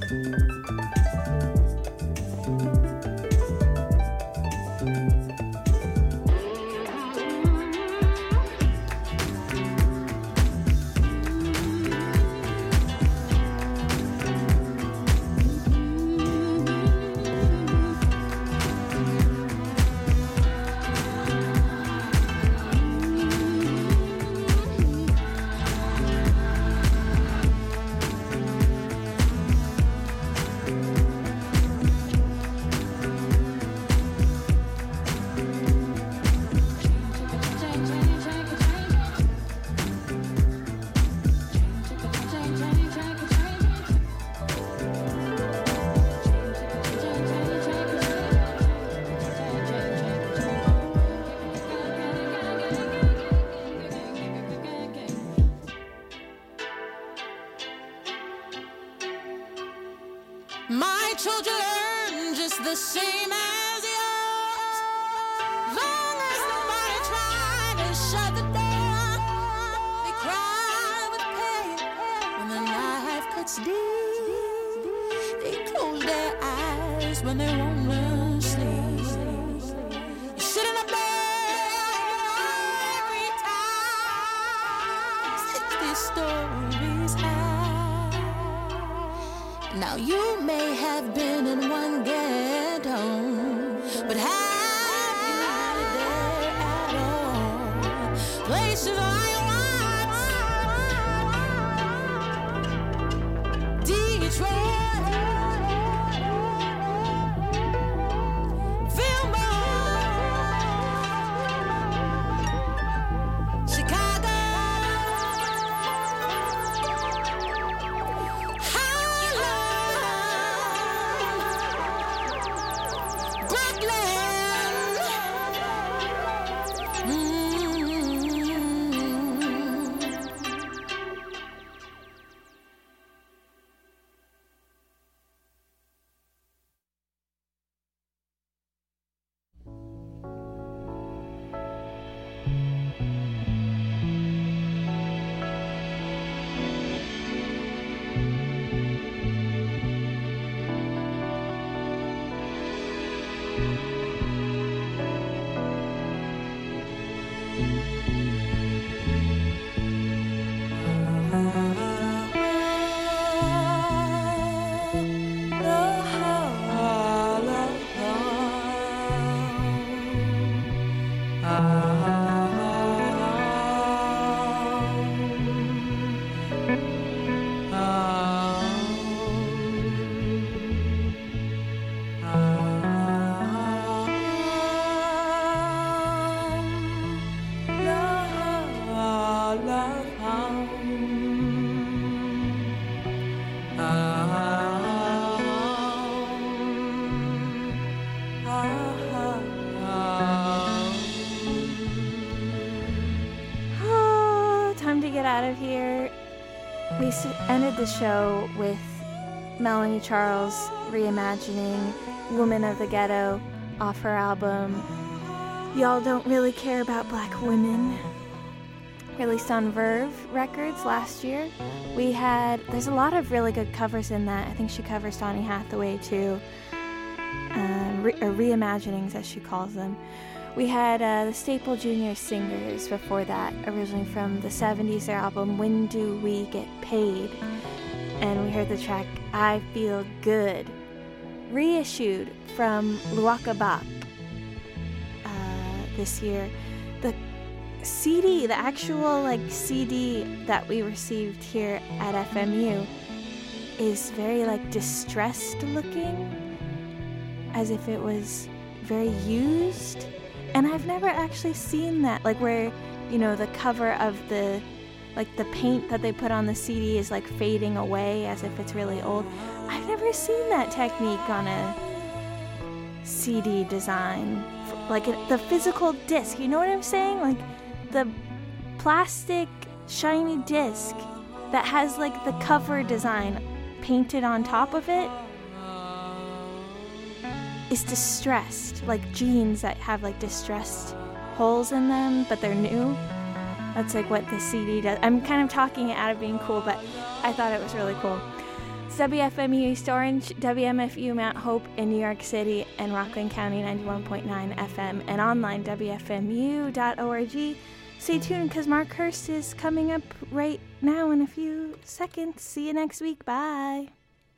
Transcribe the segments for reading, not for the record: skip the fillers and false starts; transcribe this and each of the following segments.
My children learn just the same as yours. Long as nobody tried to shut the door, they cry with pain when the knife cuts deep. They close their eyes when they wanna sleep. You sit in a bed every time these stories have. Now you may have been in one ghetto, but have you lived there at all? Places I once, Detroit, Fillmore, Chicago. Ended the show with Melanie Charles reimagining Woman of the Ghetto off her album Y'all Don't Really Care About Black Women, released on Verve Records last year. There's a lot of really good covers in that. I think she covers Donny Hathaway too, or reimaginings as she calls them. We had the Staple Junior Singers before that, originally from the 70s, their album When Do We Get Paid? And we heard the track I Feel Good, reissued from Luaka Bach this year. The CD, the actual CD that we received here at FMU is very distressed looking, as if it was very used. And I've never actually seen that, where, the cover of the paint that they put on the CD is fading away as if it's really old. I've never seen that technique on a CD design, the physical disc, you know what I'm saying? The plastic shiny disc that has the cover design painted on top of it is distressed, jeans that have distressed holes in them, but they're new. That's what the CD does. I'm kind of talking it out of being cool, but I thought it was really cool. It's WFMU East Orange, WMFU Mount Hope in New York City, and Rockland County 91.9 FM, and online WFMU.org. Stay tuned because Mark Hurst is coming up right now in a few seconds. See you next week. Bye.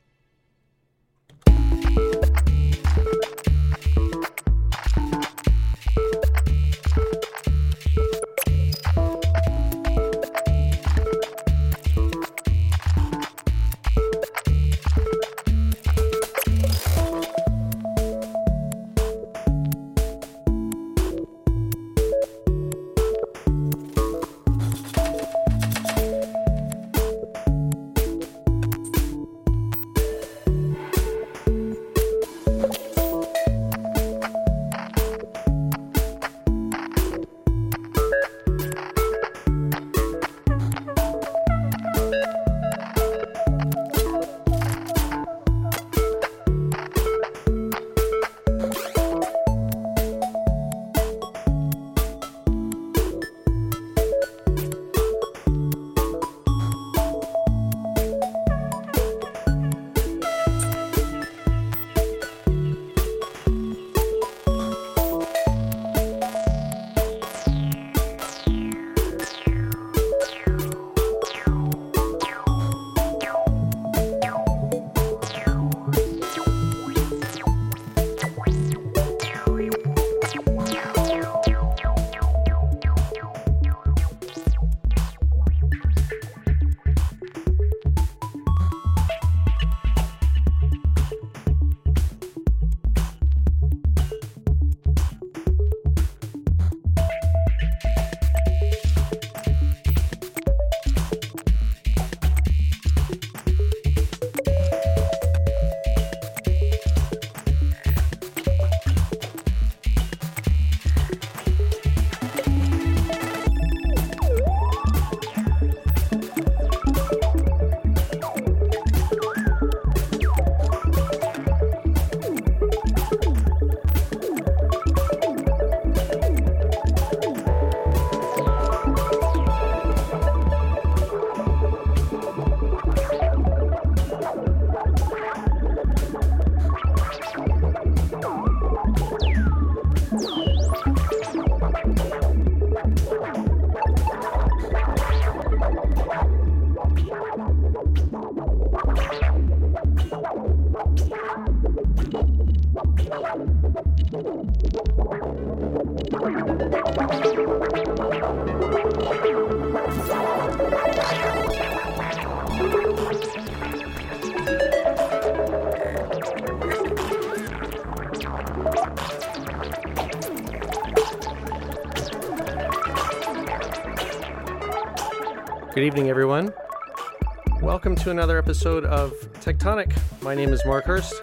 Good evening, everyone. Welcome to another episode of Tectonic. My name is Mark Hurst.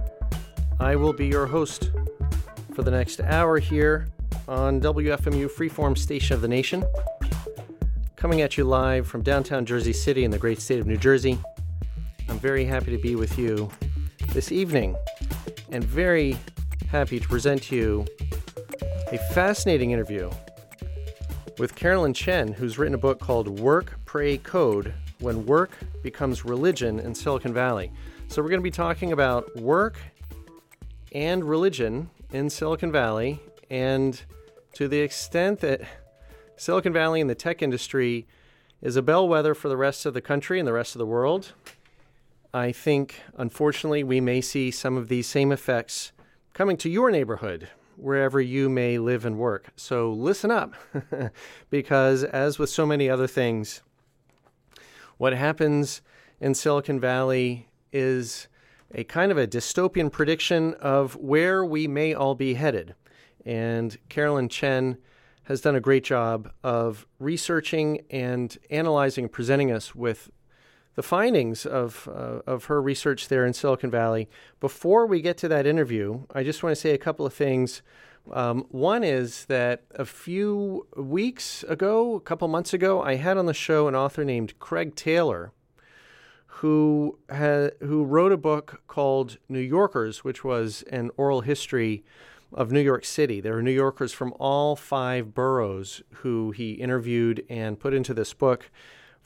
I will be your host for the next hour here on WFMU Freeform Station of the Nation, coming at you live from downtown Jersey City in the great state of New Jersey. I'm very happy to be with you this evening and very happy to present to you a fascinating interview with Carolyn Chen, who's written a book called Work, Pray, Code, When Work Becomes Religion in Silicon Valley. So we're going to be talking about work and religion in Silicon Valley, and to the extent that Silicon Valley and the tech industry is a bellwether for the rest of the country and the rest of the world, I think, unfortunately, we may see some of these same effects coming to your neighborhood, wherever you may live and work. So listen up, because as with so many other things, what happens in Silicon Valley is a kind of a dystopian prediction of where we may all be headed. And Carolyn Chen has done a great job of researching and analyzing and presenting us with the findings of her research there in Silicon Valley. Before we get to that interview, I just want to say a couple of things. One is that a few weeks ago, a couple months ago, I had on the show an author named Craig Taylor, who wrote a book called New Yorkers, which was an oral history of New York City. There were New Yorkers from all 5 boroughs who he interviewed and put into this book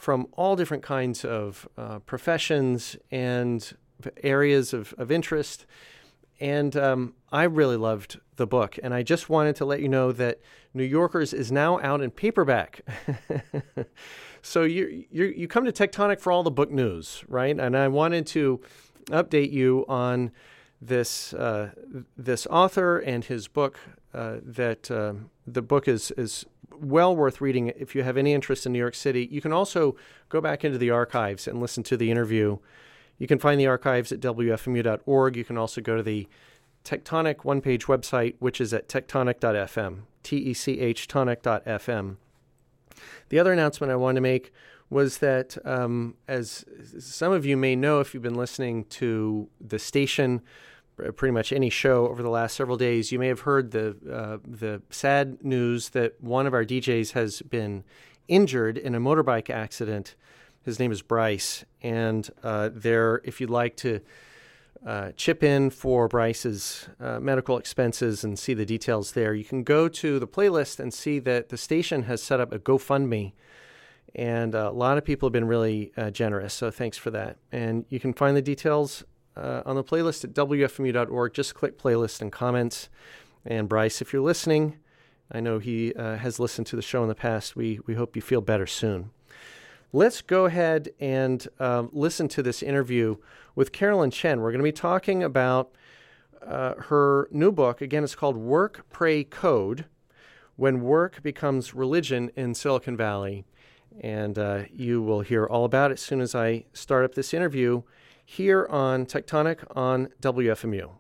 from all different kinds of professions and areas of interest. And I really loved the book. And I just wanted to let you know that New Yorkers is now out in paperback. So you come to Tectonic for all the book news, right? And I wanted to update you on this this author and his book. That the book is well worth reading if you have any interest in New York City. You can also go back into the archives and listen to the interview. You can find the archives at wfmu.org. You can also go to the Tectonic one-page website, which is at tectonic.fm, T-E-C-H, tonic.fm. The other announcement I wanted to make was that, as some of you may know if you've been listening to the station, pretty much any show over the last several days, you may have heard the sad news that one of our DJs has been injured in a motorbike accident. His name is Bryce, and if you'd like to chip in for Bryce's medical expenses and see the details there, you can go to the playlist and see that the station has set up a GoFundMe, and a lot of people have been really generous, so thanks for that. And you can find the details on the playlist at wfmu.org. Just click playlist and comments. And Bryce, if you're listening, I know he has listened to the show in the past. We hope you feel better soon. Let's go ahead and listen to this interview with Carolyn Chen. We're going to be talking about her new book. Again, it's called Work, Pray, Code, When Work Becomes Religion in Silicon Valley. And you will hear all about it as soon as I start up this interview here on Tectonic on WFMU.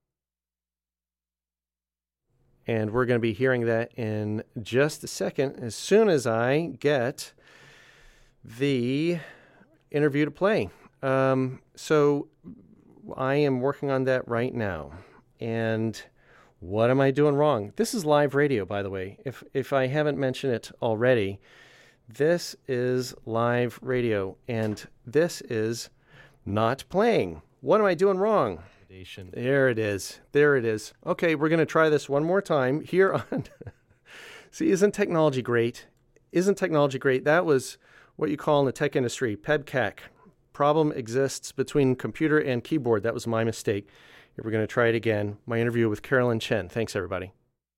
And we're going to be hearing that in just a second, as soon as I get the interview to play. So I am working on that right now. And what am I doing wrong? This is live radio, by the way. If I haven't mentioned it already, this is live radio, and this is not playing. What am I doing wrong? There it is. There it is. Okay, we're going to try this one more time here on... See, isn't technology great? Isn't technology great? That was what you call in the tech industry, PEBCAC. Problem exists between computer and keyboard. That was my mistake. Here, we're going to try it again. My interview with Carolyn Chen. Thanks, everybody.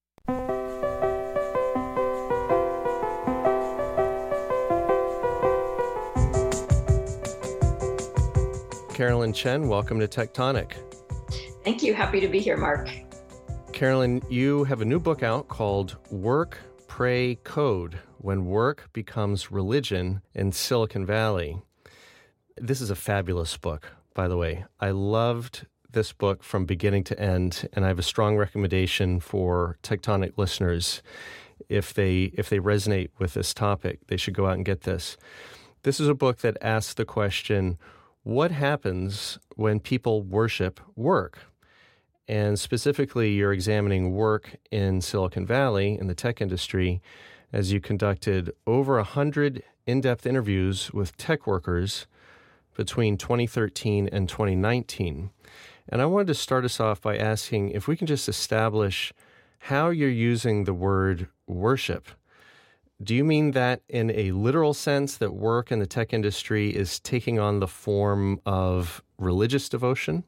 Carolyn Chen, welcome to Tectonic. Thank you. Happy to be here, Mark. Carolyn, you have a new book out called Work, Pray, Code, When Work Becomes Religion in Silicon Valley. This is a fabulous book, by the way. I loved this book from beginning to end, and I have a strong recommendation for Tectonic listeners. If they resonate with this topic, they should go out and get this. This is a book that asks the question, what happens when people worship work? And specifically, you're examining work in Silicon Valley in the tech industry as you conducted over 100 in-depth interviews with tech workers between 2013 and 2019. And I wanted to start us off by asking if we can just establish how you're using the word worship. Do you mean that in a literal sense that work in the tech industry is taking on the form of religious devotion?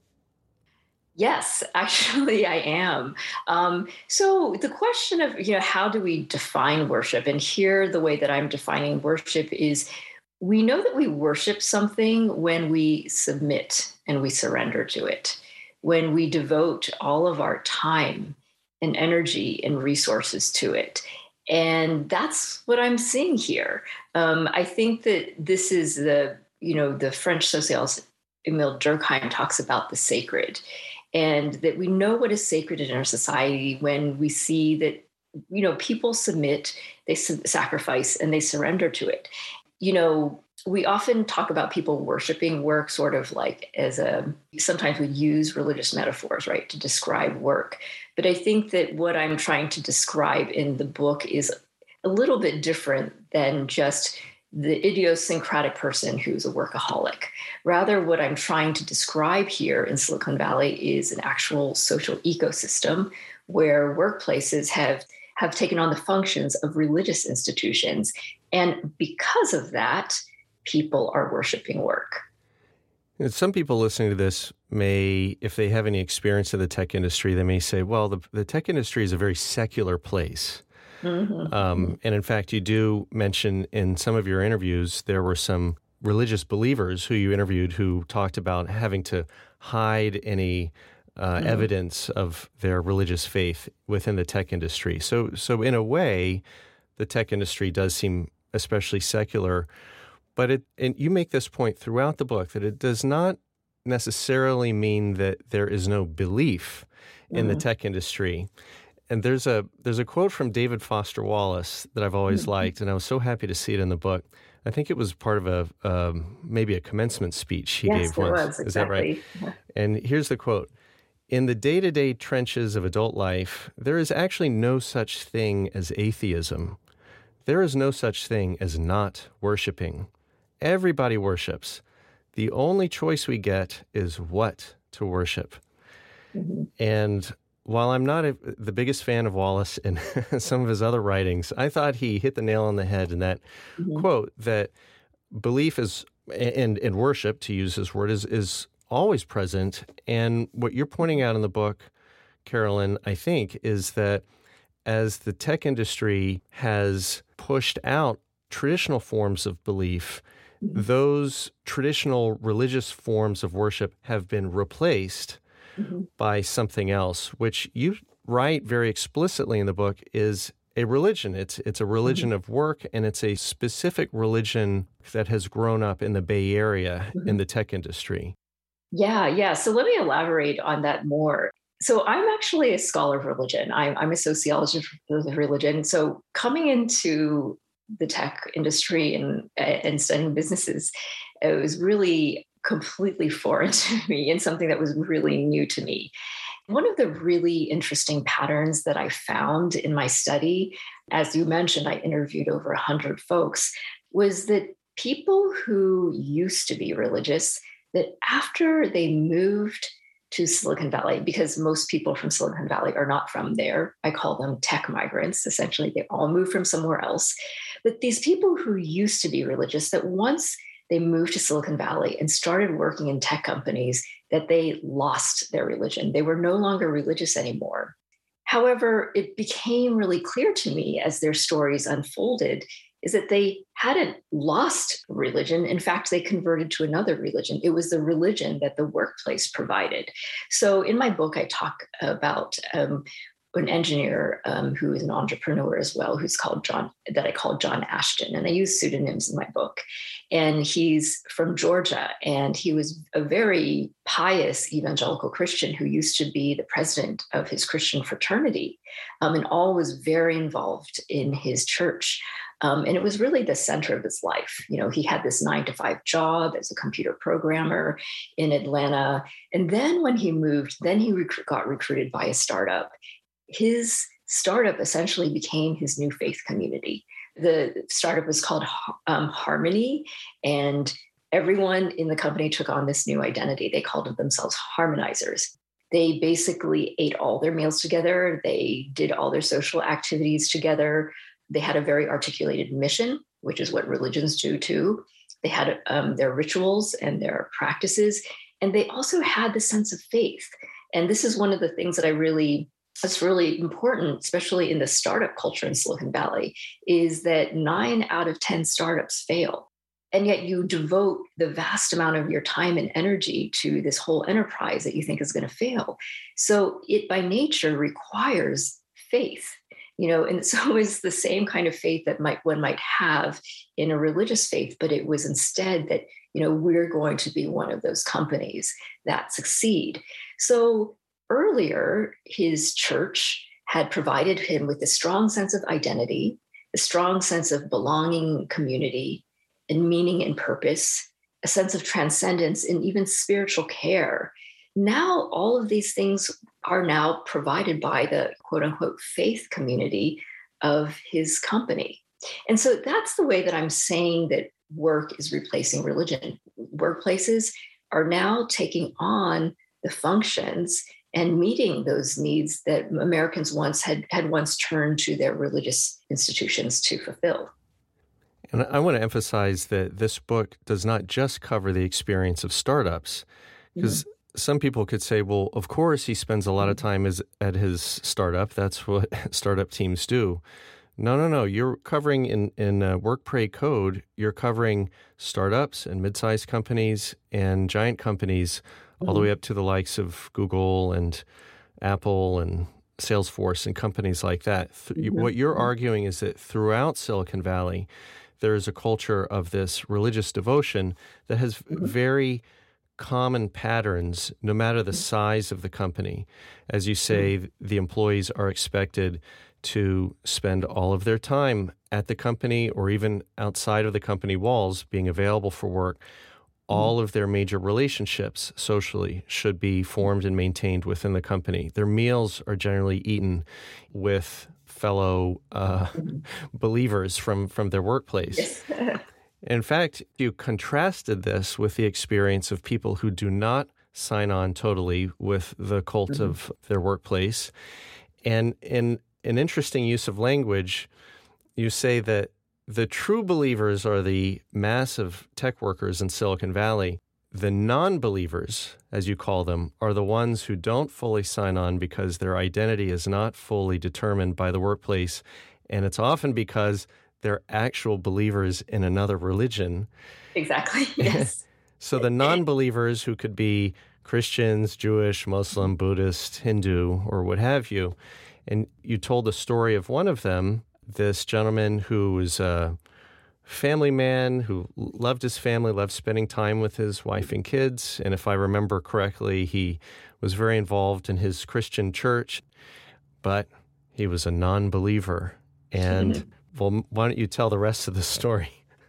Yes, actually, I am. So the question of, how do we define worship? And here, the way that I'm defining worship is we know that we worship something when we submit and we surrender to it, when we devote all of our time and energy and resources to it. And that's what I'm seeing here. I think that this is the French sociologist Émile Durkheim talks about the sacred, and that we know what is sacred in our society when we see that, people submit, they sacrifice, and they surrender to it. We often talk about people worshiping work sort of like sometimes we use religious metaphors, right, to describe work. But I think that what I'm trying to describe in the book is a little bit different than just the idiosyncratic person who's a workaholic. Rather, what I'm trying to describe here in Silicon Valley is an actual social ecosystem where workplaces have taken on the functions of religious institutions. And because of that, people are worshiping work. And some people listening to this may, if they have any experience in the tech industry, they may say, well, the tech industry is a very secular place. And in fact, you do mention in some of your interviews, there were some religious believers who you interviewed who talked about having to hide any evidence of their religious faith within the tech industry. So in a way, the tech industry does seem especially secular. But and you make this point throughout the book that it does not necessarily mean that there is no belief in the tech industry. And there's a quote from David Foster Wallace that I've always liked, and I was so happy to see it in the book. I think it was part of maybe a commencement speech he gave once. Yes, it was, exactly. Is that right? Yeah. And here's the quote. In the day-to-day trenches of adult life, there is actually no such thing as atheism. There is no such thing as not worshiping. Everybody worships. The only choice we get is what to worship. And while I'm not the biggest fan of Wallace and some of his other writings, I thought he hit the nail on the head in that quote that belief is and worship, to use his word, is always present. And what you're pointing out in the book, Carolyn, I think, is that as the tech industry has pushed out traditional forms of belief, those traditional religious forms of worship have been replaced by something else, which you write very explicitly in the book is a religion. It's a religion of work, and it's a specific religion that has grown up in the Bay Area in the tech industry. Yeah. So let me elaborate on that more. So I'm actually a scholar of religion. I'm a sociologist of religion. So coming into the tech industry and studying businesses, it was really completely foreign to me and something that was really new to me. One of the really interesting patterns that I found in my study, as you mentioned, I interviewed over 100 folks, was that people who used to be religious, that after they moved to Silicon Valley, because most people from Silicon Valley are not from there. I call them tech migrants. Essentially, they all moved from somewhere else. But these people who used to be religious, that once they moved to Silicon Valley and started working in tech companies, that they lost their religion. They were no longer religious anymore. However, it became really clear to me as their stories unfolded is that they hadn't lost religion. In fact, they converted to another religion. It was the religion that the workplace provided. So in my book, I talk about an engineer who is an entrepreneur as well, that I call John Ashton. And I use pseudonyms in my book. And he's from Georgia. And he was a very pious evangelical Christian who used to be the president of his Christian fraternity, and was very involved in his church. And it was really the center of his life. You know, he had this 9-to-5 job as a computer programmer in Atlanta. And then when he moved, he got recruited by a startup. His startup essentially became his new faith community. The startup was called Harmony, and everyone in the company took on this new identity. They called themselves harmonizers. They basically ate all their meals together. They did all their social activities together. They had a very articulated mission, which is what religions do too. They had their rituals and their practices, and they also had the sense of faith. And this is one of the things that's really important, especially in the startup culture in Silicon Valley, is that 9 out of 10 startups fail. And yet you devote the vast amount of your time and energy to this whole enterprise that you think is going to fail. So it by nature requires faith. You know, and so it's the same kind of faith that one might have in a religious faith, but it was instead that, you know, we're going to be one of those companies that succeed. So earlier, his church had provided him with a strong sense of identity, a strong sense of belonging, community, and meaning and purpose, a sense of transcendence, and even spiritual care. Now, all of these things are now provided by the quote unquote faith community of his company. And so that's the way that I'm saying that work is replacing religion. Workplaces are now taking on the functions and meeting those needs that Americans had once turned to their religious institutions to fulfill. And I want to emphasize that this book does not just cover the experience of startups, because some people could say, well, of course he spends a lot of time at his startup. That's what startup teams do. No. You're covering in Work, Pray, Code, you're covering startups and mid-sized companies and giant companies all the way up to the likes of Google and Apple and Salesforce and companies like that. What you're arguing is that throughout Silicon Valley, there is a culture of this religious devotion that has very common patterns, no matter the size of the company. As you say, the employees are expected to spend all of their time at the company or even outside of the company walls being available for work. All of their major relationships socially should be formed and maintained within the company. Their meals are generally eaten with fellow believers from their workplace. In fact, you contrasted this with the experience of people who do not sign on totally with the cult of their workplace. And in an interesting use of language, you say that the true believers are the massive tech workers in Silicon Valley. The non-believers, as you call them, are the ones who don't fully sign on because their identity is not fully determined by the workplace. And it's often because they're actual believers in another religion. Exactly, yes. So the non-believers, who could be Christians, Jewish, Muslim, Buddhist, Hindu, or what have you, and you told the story of one of them, this gentleman who was a family man who loved his family, loved spending time with his wife and kids. And if I remember correctly, he was very involved in his Christian church, but he was a non-believer. And well, why don't you tell the rest of the story?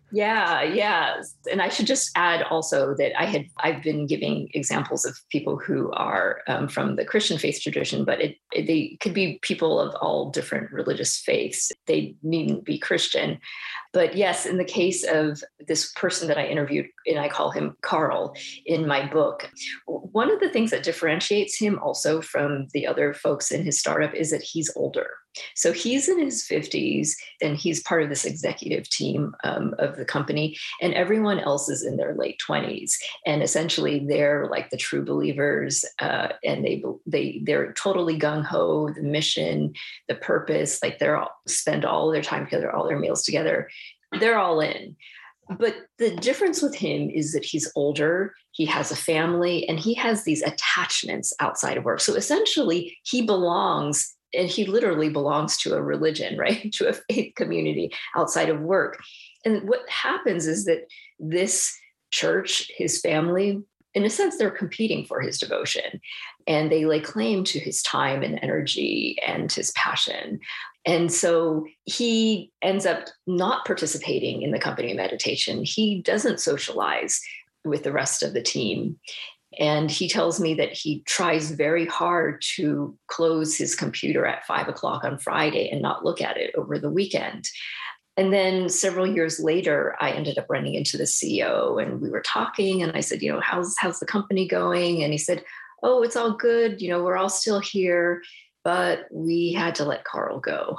Yeah. And I should just add also that I've been giving examples of people who are from the Christian faith tradition, but they could be people of all different religious faiths. They needn't be Christian. But yes, in the case of this person that I interviewed, and I call him Carl in my book, one of the things that differentiates him also from the other folks in his startup is that he's older. So he's in his 50s and he's part of this executive team of the company, and everyone else is in their late 20s. And essentially they're like the true believers, and they're totally gung-ho, the mission, the purpose, like spend all their time together, all their meals together. They're all in. But the difference with him is that he's older, he has a family, and he has these attachments outside of work. So essentially he belongs, and he literally belongs to a religion, right? To a faith community outside of work. And what happens is that this church, his family, in a sense, they're competing for his devotion, and they lay claim to his time and energy and his passion. And so he ends up not participating in the company meditation. He doesn't socialize with the rest of the team. And he tells me that he tries very hard to close his computer at 5:00 on Friday and not look at it over the weekend. And then several years later, I ended up running into the CEO, and we were talking, and I said, how's the company going? And he said, oh, it's all good. We're all still here, but we had to let Carl go.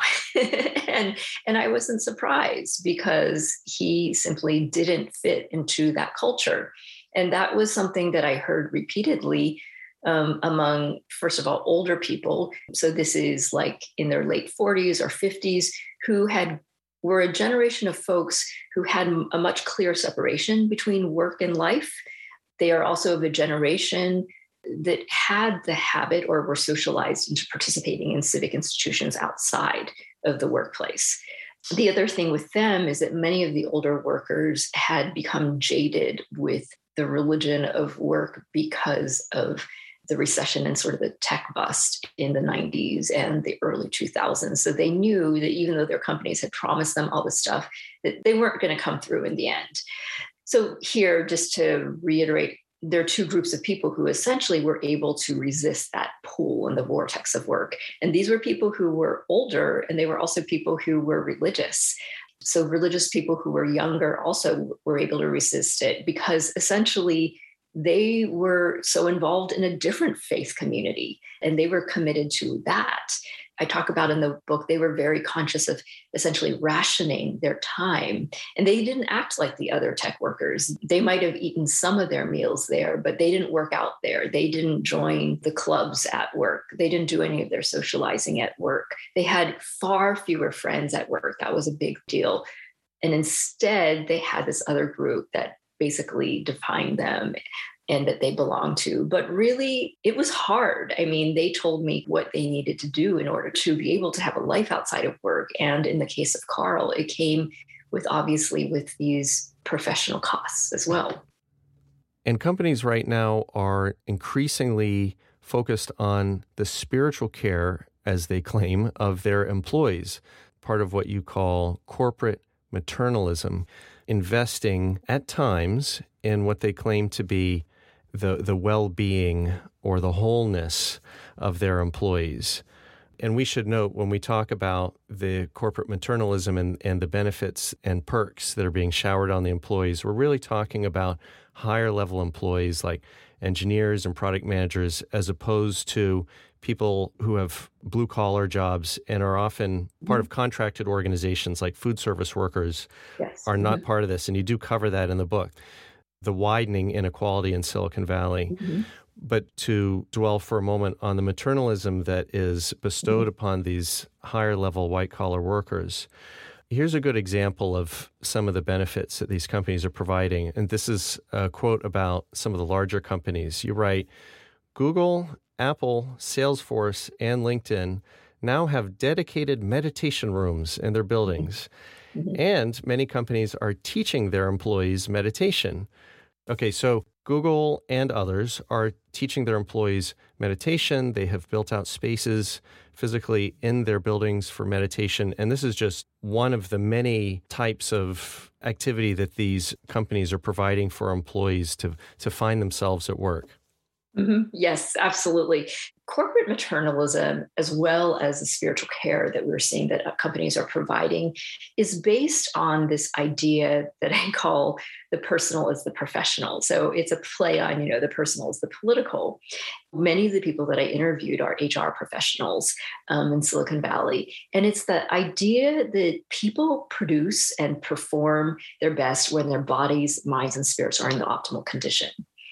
and I wasn't surprised, because he simply didn't fit into that culture. And that was something that I heard repeatedly among, first of all, older people. So this is like in their late 40s or 50s, who were a generation of folks who had a much clearer separation between work and life. They are also of a generation that had the habit or were socialized into participating in civic institutions outside of the workplace. The other thing with them is that many of the older workers had become jaded with the religion of work because of the recession and sort of the tech bust in the 90s and the early 2000s. So they knew that even though their companies had promised them all this stuff, that they weren't going to come through in the end. So here, just to reiterate, there are two groups of people who essentially were able to resist that pull and the vortex of work. And these were people who were older, and they were also people who were religious. So religious people who were younger also were able to resist it, because essentially they were so involved in a different faith community and they were committed to that. I talk about in the book, they were very conscious of essentially rationing their time. And they didn't act like the other tech workers. They might have eaten some of their meals there, but they didn't work out there. They didn't join the clubs at work. They didn't do any of their socializing at work. They had far fewer friends at work. That was a big deal. And instead, they had this other group that basically defined them and that they belonged to. But really, it was hard. I mean, they told me what they needed to do in order to be able to have a life outside of work. And in the case of Carl, it came with obviously with these professional costs as well. And companies right now are increasingly focused on the spiritual care, as they claim, of their employees, part of what you call corporate maternalism, investing at times in what they claim to be the well-being or the wholeness of their employees. And we should note when we talk about the corporate maternalism and the benefits and perks that are being showered on the employees, we're really talking about higher level employees like engineers and product managers, as opposed to people who have blue collar jobs and are often part of contracted organizations like food service workers are not part of this. And you do cover that in the book, the widening inequality in Silicon Valley. But to dwell for a moment on the maternalism that is bestowed upon these higher level white collar workers, here's a good example of some of the benefits that these companies are providing. And this is a quote about some of the larger companies. You write, Google, Apple, Salesforce, and LinkedIn now have dedicated meditation rooms in their buildings. And many companies are teaching their employees meditation. Okay, so Google and others are teaching their employees meditation. They have built out spaces physically in their buildings for meditation. And this is just one of the many types of activity that these companies are providing for employees to find themselves at work. Yes, absolutely. Corporate maternalism, as well as the spiritual care that we're seeing that companies are providing, is based on this idea that I call the personal is the professional. So it's a play on, the personal is the political. Many of the people that I interviewed are HR professionals in Silicon Valley. And it's the idea that people produce and perform their best when their bodies, minds, and spirits are in the optimal condition.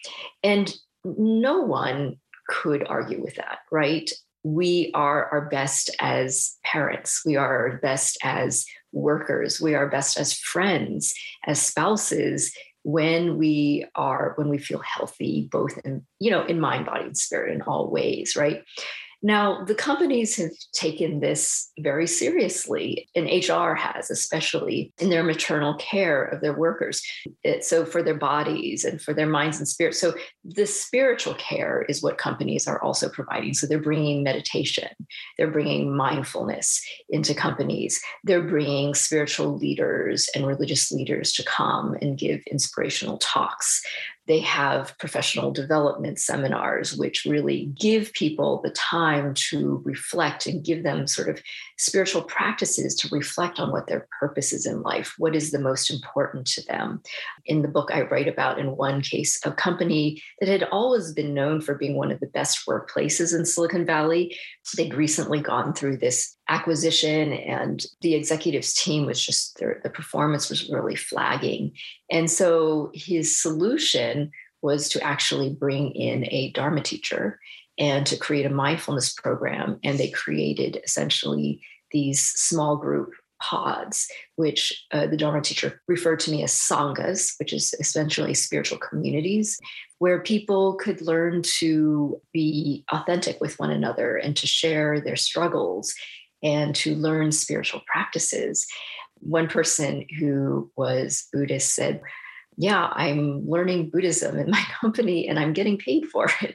And no one could argue with that, right? We are our best as parents. We are our best as workers. We are best as friends, as spouses, when we feel healthy, both in mind, body, and spirit in all ways, right? Now, the companies have taken this very seriously, and HR has, especially in their maternal care of their workers. So for their bodies and for their minds and spirits. So the spiritual care is what companies are also providing. So they're bringing meditation, they're bringing mindfulness into companies. They're bringing spiritual leaders and religious leaders to come and give inspirational talks. They have professional development seminars, which really give people the time to reflect and give them sort of spiritual practices to reflect on what their purpose is in life, what is the most important to them. In the book, I write about, in one case, a company that had always been known for being one of the best workplaces in Silicon Valley. They'd recently gone through this acquisition, and the executives team was just, the performance was really flagging. And so his solution was to actually bring in a Dharma teacher and to create a mindfulness program. And they created essentially these small group pods, which the Dharma teacher referred to me as sanghas, which is essentially spiritual communities, where people could learn to be authentic with one another and to share their struggles and to learn spiritual practices. One person who was Buddhist said, yeah, I'm learning Buddhism in my company and I'm getting paid for it,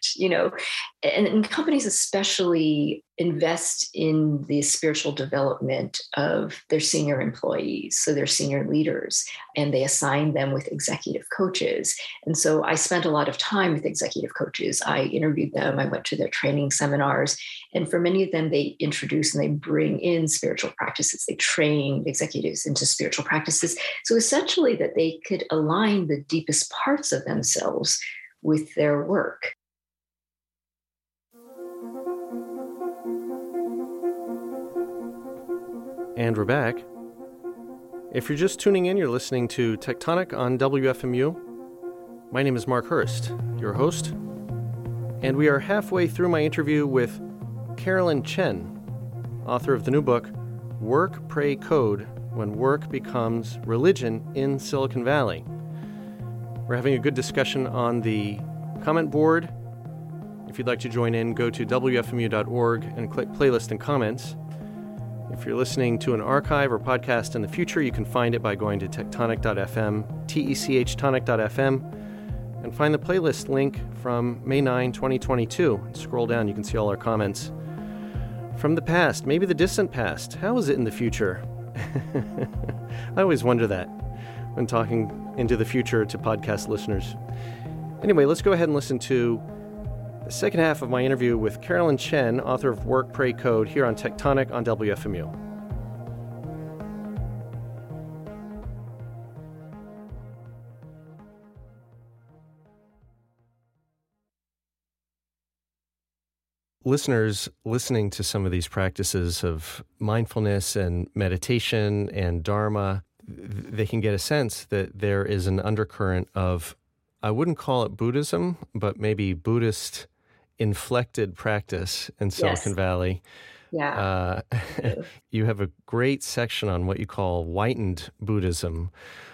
and companies especially invest in the spiritual development of their senior employees, so their senior leaders, and they assign them with executive coaches. And so I spent a lot of time with executive coaches. I interviewed them. I went to their training seminars. And for many of them, they introduce and they bring in spiritual practices. They train executives into spiritual practices. So essentially that they could align the deepest parts of themselves with their work. And we're back. If you're just tuning in, you're listening to Tectonic on WFMU. My name is Mark Hurst, your host, and we are halfway through my interview with Carolyn Chen, author of the new book, Work, Pray, Code, When Work Becomes Religion in Silicon Valley. We're having a good discussion on the comment board. If you'd like to join in, go to WFMU.org and click Playlist and Comments. If you're listening to an archive or podcast in the future, you can find it by going to tectonic.fm, tech.fm, and find the playlist link from May 9, 2022. Scroll down, you can see all our comments from the past, maybe the distant past. How is it in the future? I always wonder that when talking into the future to podcast listeners. Anyway, let's go ahead and listen to the second half of my interview with Carolyn Chen, author of Work, Pray, Code, here on Tectonic on WFMU. Listeners listening to some of these practices of mindfulness and meditation and Dharma, they can get a sense that there is an undercurrent of, I wouldn't call it Buddhism, but maybe Buddhist inflected practice in Silicon Valley. Yeah. You have a great section on what you call whitened Buddhism,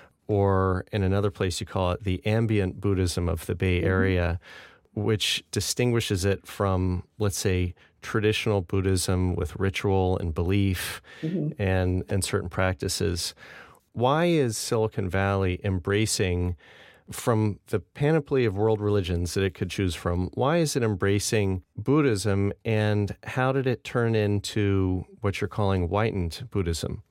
or in another place you call it the ambient Buddhism of the Bay Area, which distinguishes it from, let's say, traditional Buddhism with ritual and belief and certain practices. Why is Silicon Valley embracing, from the panoply of world religions that it could choose from, why is it embracing Buddhism, and how did it turn into what you're calling whitened Buddhism?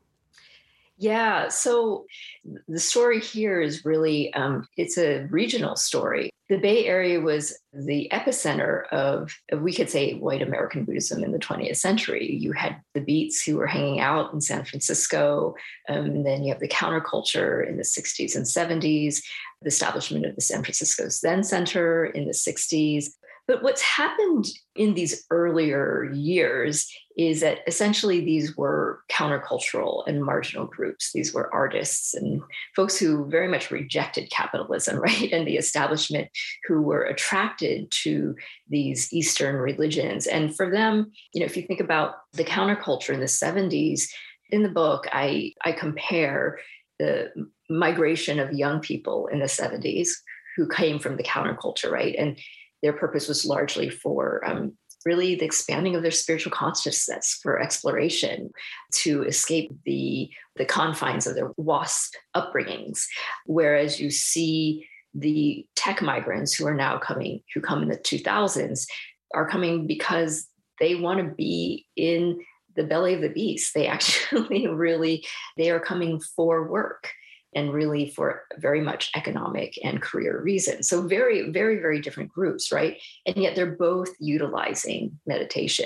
Yeah, so the story here is really, it's a regional story. The Bay Area was the epicenter of, we could say, white American Buddhism in the 20th century. You had the Beats who were hanging out in San Francisco, and then you have the counterculture in the 60s and 70s, the establishment of the San Francisco Zen Center in the 60s. But what's happened in these earlier years is that essentially these were countercultural and marginal groups. These were artists and folks who very much rejected capitalism, right? And the establishment, who were attracted to these Eastern religions. And for them, if you think about the counterculture in the 70s, in the book, I compare the migration of young people in the 70s who came from the counterculture, right? And their purpose was largely for really the expanding of their spiritual consciousness, for exploration, to escape the confines of their WASP upbringings. Whereas you see the tech migrants who come in the 2000s, are coming because they want to be in the belly of the beast. They actually they are coming for work, and really for very much economic and career reasons. So very, very, very different groups, right? And yet they're both utilizing meditation.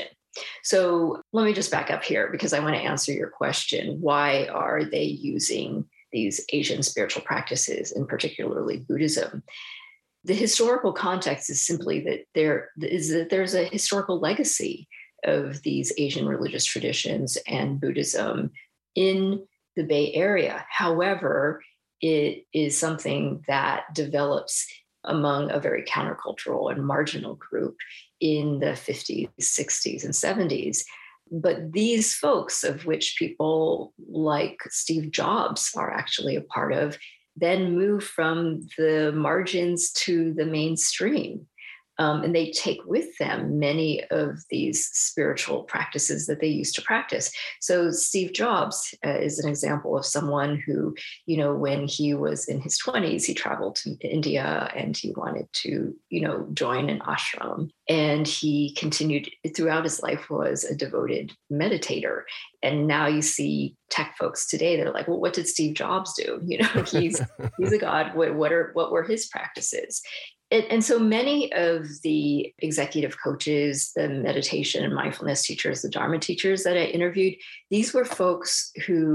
So let me just back up here, because I want to answer your question. Why are they using these Asian spiritual practices, and particularly Buddhism? The historical context is simply that there's a historical legacy of these Asian religious traditions and Buddhism in the Bay Area. However, it is something that develops among a very countercultural and marginal group in the 50s, 60s, and 70s. But these folks, of which people like Steve Jobs are actually a part of, then move from the margins to the mainstream. And they take with them many of these spiritual practices that they used to practice. So Steve Jobs is an example of someone who, when he was in his 20s, he traveled to India and he wanted to, join an ashram. And he continued throughout his life, was a devoted meditator. And now you see tech folks today, they're like, well, what did Steve Jobs do? He's a god. What were his practices? And so many of the executive coaches, the meditation and mindfulness teachers, the Dharma teachers that I interviewed, these were folks who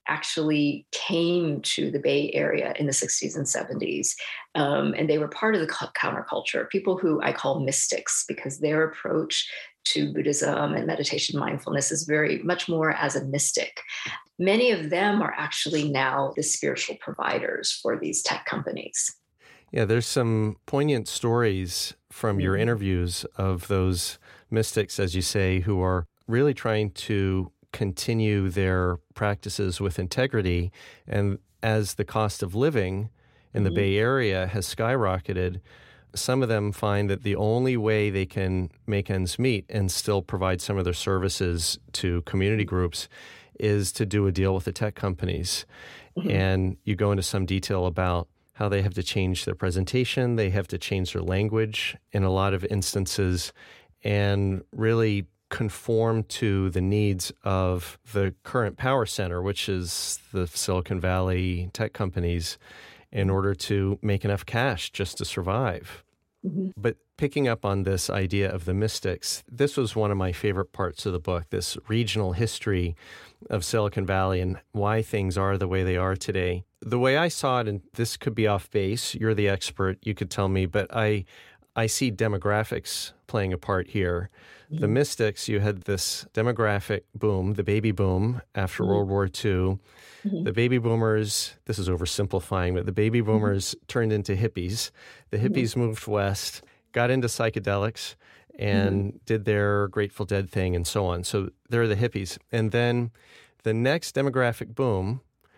actually came to the Bay Area in the 60s and 70s. And they were part of the counterculture, people who I call mystics, because their approach to Buddhism and meditation mindfulness is very much more as a mystic. Many of them are actually now the spiritual providers for these tech companies. Yeah, there's some poignant stories from your interviews of those mystics, as you say, who are really trying to continue their practices with integrity. And as the cost of living in the Bay Area has skyrocketed, some of them find that the only way they can make ends meet and still provide some of their services to community groups is to do a deal with the tech companies. And you go into some detail about how they have to change their presentation, they have to change their language in a lot of instances, and really conform to the needs of the current power center, which is the Silicon Valley tech companies, in order to make enough cash just to survive. But picking up on this idea of the mystics, this was one of my favorite parts of the book, this regional history of Silicon Valley and why things are the way they are today. The way I saw it, and this could be off base, you're the expert, you could tell me, but I see demographics playing a part here. The mystics, you had this demographic boom, the baby boom after World War II. The baby boomers, this is oversimplifying, but the baby boomers turned into hippies. The hippies moved west, got into psychedelics, and did their Grateful Dead thing and so on. So they're the hippies. And then the next demographic boom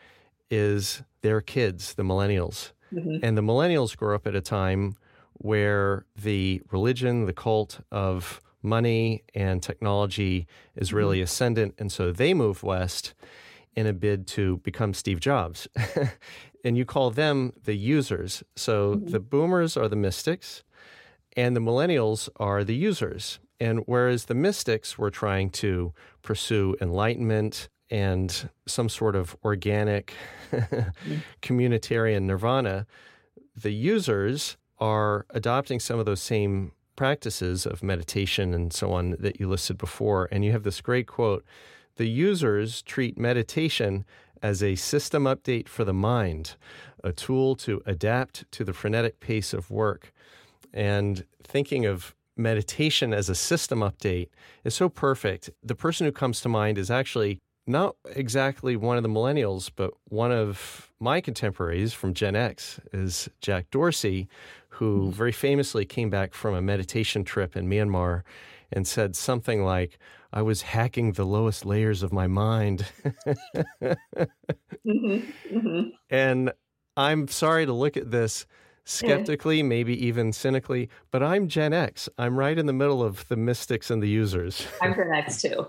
is their kids, the millennials. And the millennials grow up at a time where the religion, the cult of money and technology is really ascendant. And so they move west in a bid to become Steve Jobs. And you call them the users. So the boomers are the mystics and the millennials are the users. And whereas the mystics were trying to pursue enlightenment and some sort of organic communitarian nirvana, the users are adopting some of those same practices of meditation and so on that you listed before. And you have this great quote, "The users treat meditation as a system update for the mind, a tool to adapt to the frenetic pace of work." And thinking of meditation as a system update is so perfect. The person who comes to mind is actually not exactly one of the millennials, but one of my contemporaries from Gen X is Jack Dorsey, who very famously came back from a meditation trip in Myanmar and said something like, "I was hacking the lowest layers of my mind." And I'm sorry to look at this skeptically, maybe even cynically, but I'm Gen X. I'm right in the middle of the mystics and the users. I'm Gen X too.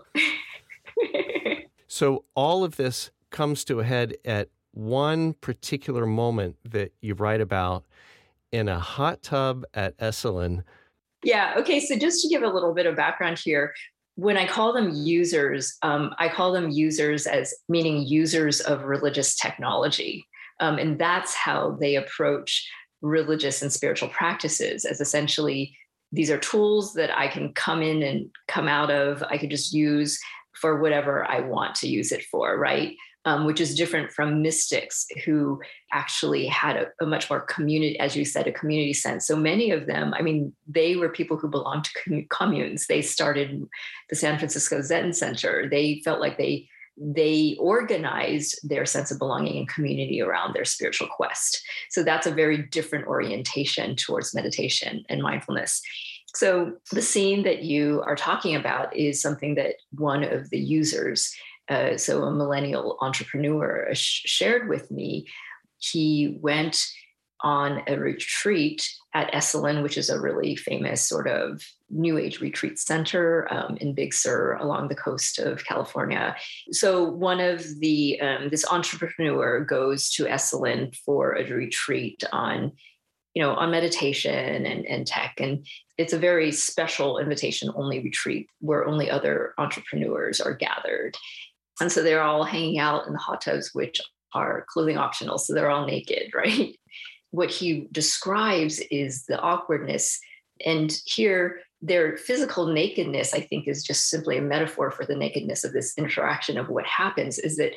So all of this comes to a head at one particular moment that you write about in a hot tub at Esalen. Yeah. Okay. So just to give a little bit of background here, when I call them users, I call them users as meaning users of religious technology. And that's how they approach religious and spiritual practices, as essentially these are tools that I can come in and come out of. I could just use for whatever I want to use it for, right? Which is different from mystics who actually had a much more community, as you said, a community sense. So many of them, I mean, they were people who belonged to communes. They started the San Francisco Zen Center. They felt like they organized their sense of belonging and community around their spiritual quest. So that's a very different orientation towards meditation and mindfulness. So the scene that you are talking about is something that one of the users, so a millennial entrepreneur, shared with me. He went on a retreat at Esalen, which is a really famous sort of New Age retreat center in Big Sur along the coast of California. So one of the, this entrepreneur goes to Esalen for a retreat on meditation and tech. And it's a very special invitation-only retreat where only other entrepreneurs are gathered. And so they're all hanging out in the hot tubs, which are clothing optional. So they're all naked, right? What he describes is the awkwardness. And here, their physical nakedness, I think, is just simply a metaphor for the nakedness of this interaction of what happens is that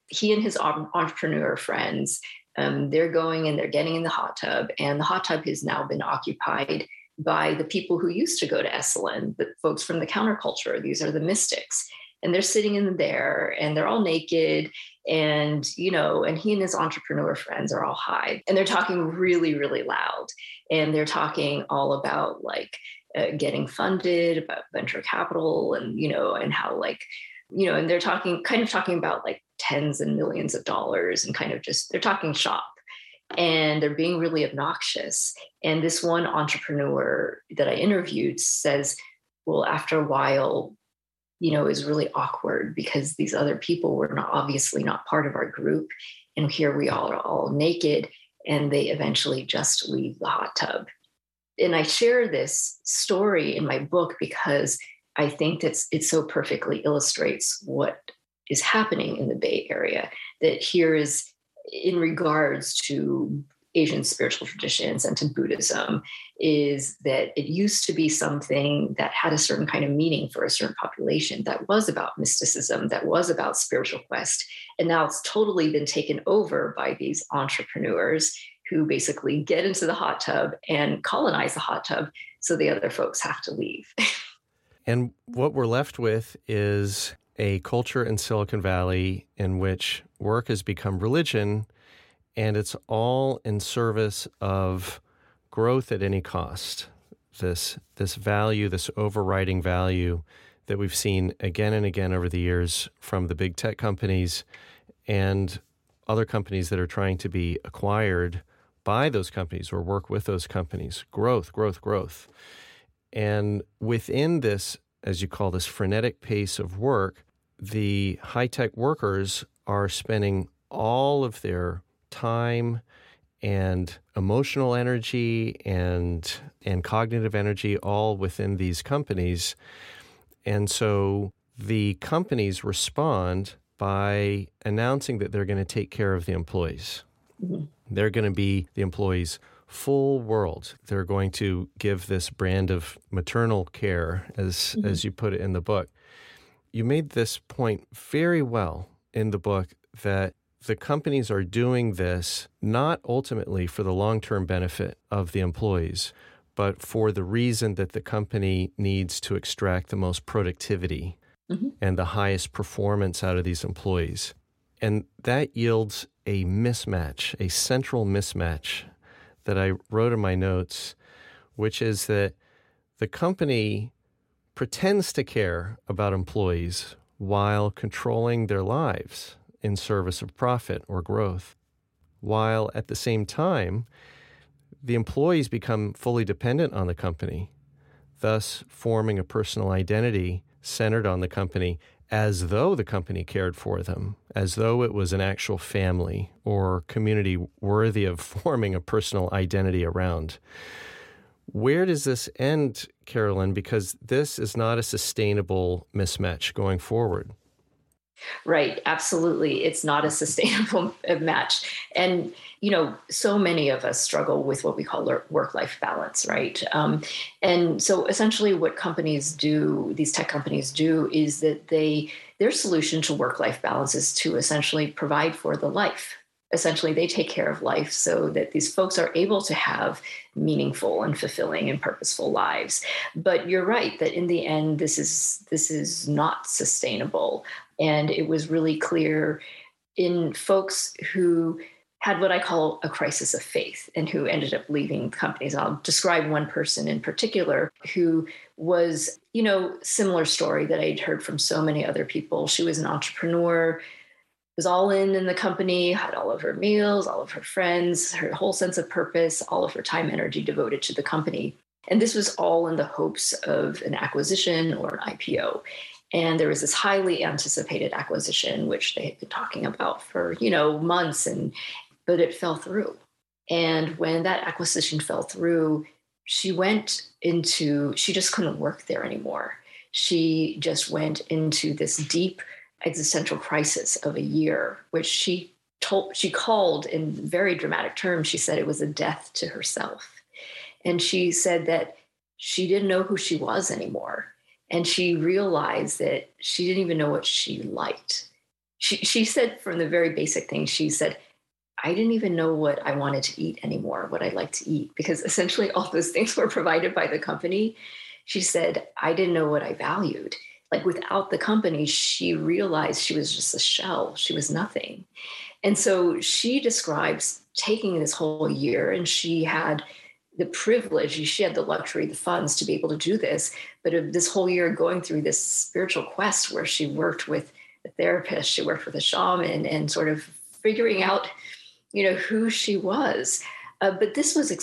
he and his entrepreneur friends, they're going and they're getting in the hot tub, and the hot tub has now been occupied by the people who used to go to Esalen, the folks from the counterculture. These are the mystics. And they're sitting in there and they're all naked. And, and he and his entrepreneur friends are all high. And they're talking really, really loud. And they're talking all about getting funded, about venture capital, and, and how and they're talking about tens and millions of dollars, and they're talking shop. And they're being really obnoxious. And this one entrepreneur that I interviewed says, well, after a while, it was really awkward because these other people were obviously not part of our group. And here we all are all naked, and they eventually just leave the hot tub. And I share this story in my book because I think that it so perfectly illustrates what is happening in the Bay Area, that here is, in regards to Asian spiritual traditions and to Buddhism, is that it used to be something that had a certain kind of meaning for a certain population, that was about mysticism, that was about spiritual quest. And now it's totally been taken over by these entrepreneurs who basically get into the hot tub and colonize the hot tub, so the other folks have to leave. And what we're left with is a culture in Silicon Valley in which work has become religion, and it's all in service of growth at any cost. This value, this overriding value that we've seen again and again over the years from the big tech companies and other companies that are trying to be acquired by those companies or work with those companies. Growth, growth, growth. And within this, as you call this, frenetic pace of work, the high-tech workers are spending all of their time and emotional energy and cognitive energy all within these companies. And so the companies respond by announcing that they're going to take care of the employees. Mm-hmm. They're going to be the employees' full world. They're going to give this brand of maternal care, as you put it in the book. You made this point very well in the book, that the companies are doing this not ultimately for the long-term benefit of the employees, but for the reason that the company needs to extract the most productivity and the highest performance out of these employees. And that yields a mismatch, a central mismatch that I wrote in my notes, which is that the company pretends to care about employees while controlling their lives in service of profit or growth, while at the same time, the employees become fully dependent on the company, thus forming a personal identity centered on the company as though the company cared for them, as though it was an actual family or community worthy of forming a personal identity around. Where does this end, Carolyn? Because this is not a sustainable mismatch going forward. Right. Absolutely. It's not a sustainable match. And, so many of us struggle with what we call work-life balance, right? And so essentially what companies do, these tech companies do, is that their solution to work-life balance is to essentially provide for the life. Essentially, they take care of life so that these folks are able to have meaningful and fulfilling and purposeful lives. But you're right that in the end, this is not sustainable. And it was really clear in folks who had what I call a crisis of faith and who ended up leaving companies. I'll describe one person in particular who was, similar story that I'd heard from so many other people. She was an entrepreneur, was all in the company, had all of her meals, all of her friends, her whole sense of purpose, all of her time, energy devoted to the company. And this was all in the hopes of an acquisition or an IPO. And there was this highly anticipated acquisition, which they had been talking about for, months, but it fell through. And when that acquisition fell through, she just couldn't work there anymore. She just went into this deep existential crisis of a year, which she called in very dramatic terms. She said it was a death to herself. And she said that she didn't know who she was anymore. And she realized that she didn't even know what she liked. She said from the very basic thing, she said, I didn't even know what I wanted to eat anymore, what I like to eat, because essentially all those things were provided by the company. She said, I didn't know what I valued. Like without the company, she realized she was just a shell. She was nothing. And so she describes taking this whole year, and she had the privilege, she had the luxury, the funds to be able to do this. But of this whole year going through this spiritual quest where she worked with a therapist, she worked with a shaman, and sort of figuring out, who she was. But this was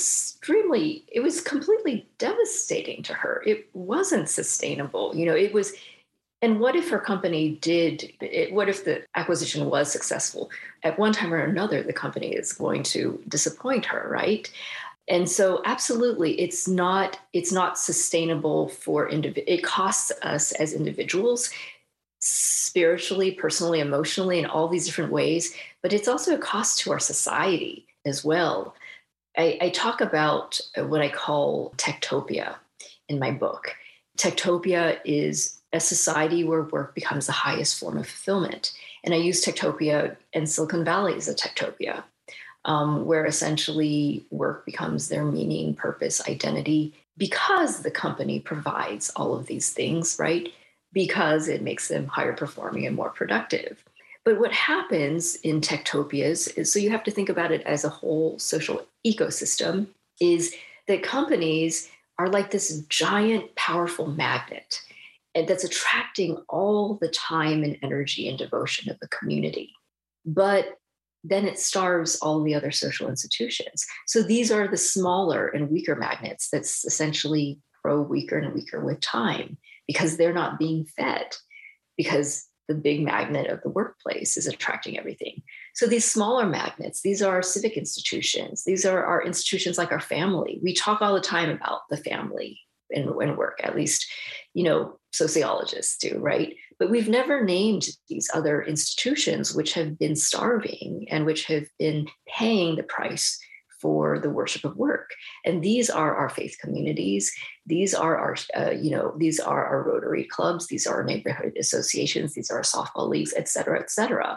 it was completely devastating to her. It wasn't sustainable. It was, and what if her company what if the acquisition was successful? At one time or another, the company is going to disappoint her, right? And so absolutely, it's not sustainable for it costs us as individuals, spiritually, personally, emotionally, in all these different ways, but it's also a cost to our society as well. I talk about what I call techtopia in my book. Techtopia is a society where work becomes the highest form of fulfillment. And I use techtopia, and Silicon Valley is a techtopia, where essentially work becomes their meaning, purpose, identity, because the company provides all of these things, right? Because it makes them higher performing and more productive. But what happens in techtopias is, so you have to think about it as a whole social ecosystem, is that companies are like this giant, powerful magnet and that's attracting all the time and energy and devotion of the community. But then it starves all the other social institutions. So these are the smaller and weaker magnets that's essentially grow weaker and weaker with time because they're not being fed, because the big magnet of the workplace is attracting everything. So these smaller magnets, these are civic institutions. These are our institutions like our family. We talk all the time about the family in work, at least, sociologists do, right? But we've never named these other institutions which have been starving and which have been paying the price for the worship of work. And these are our faith communities. These are our Rotary clubs. These are our neighborhood associations. These are our softball leagues, et cetera, et cetera.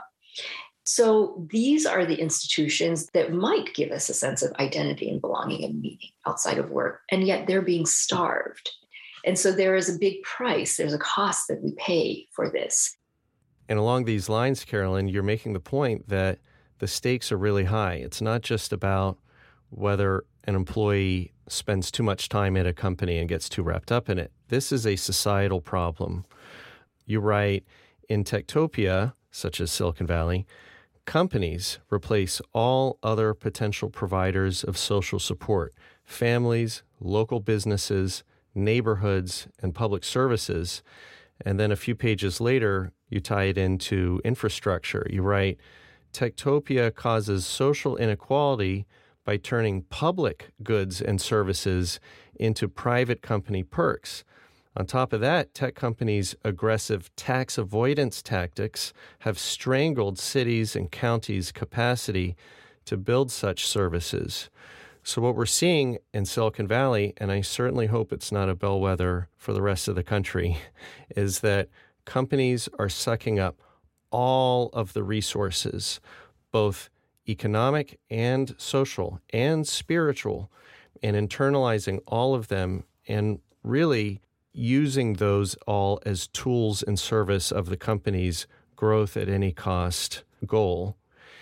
So these are the institutions that might give us a sense of identity and belonging and meaning outside of work. And yet they're being starved. And so there is a big price. There's a cost that we pay for this. And along these lines, Carolyn, you're making the point that the stakes are really high. It's not just about whether an employee spends too much time at a company and gets too wrapped up in it. This is a societal problem. You write, in techtopia, such as Silicon Valley, companies replace all other potential providers of social support, families, local businesses, neighborhoods, and public services. And then a few pages later, you tie it into infrastructure. You write, techtopia causes social inequality by turning public goods and services into private company perks. On top of that, tech companies' aggressive tax avoidance tactics have strangled cities' and counties' capacity to build such services. So what we're seeing in Silicon Valley, and I certainly hope it's not a bellwether for the rest of the country, is that companies are sucking up all of the resources, both economic and social and spiritual, and internalizing all of them and really using those all as tools in service of the company's growth at any cost goal.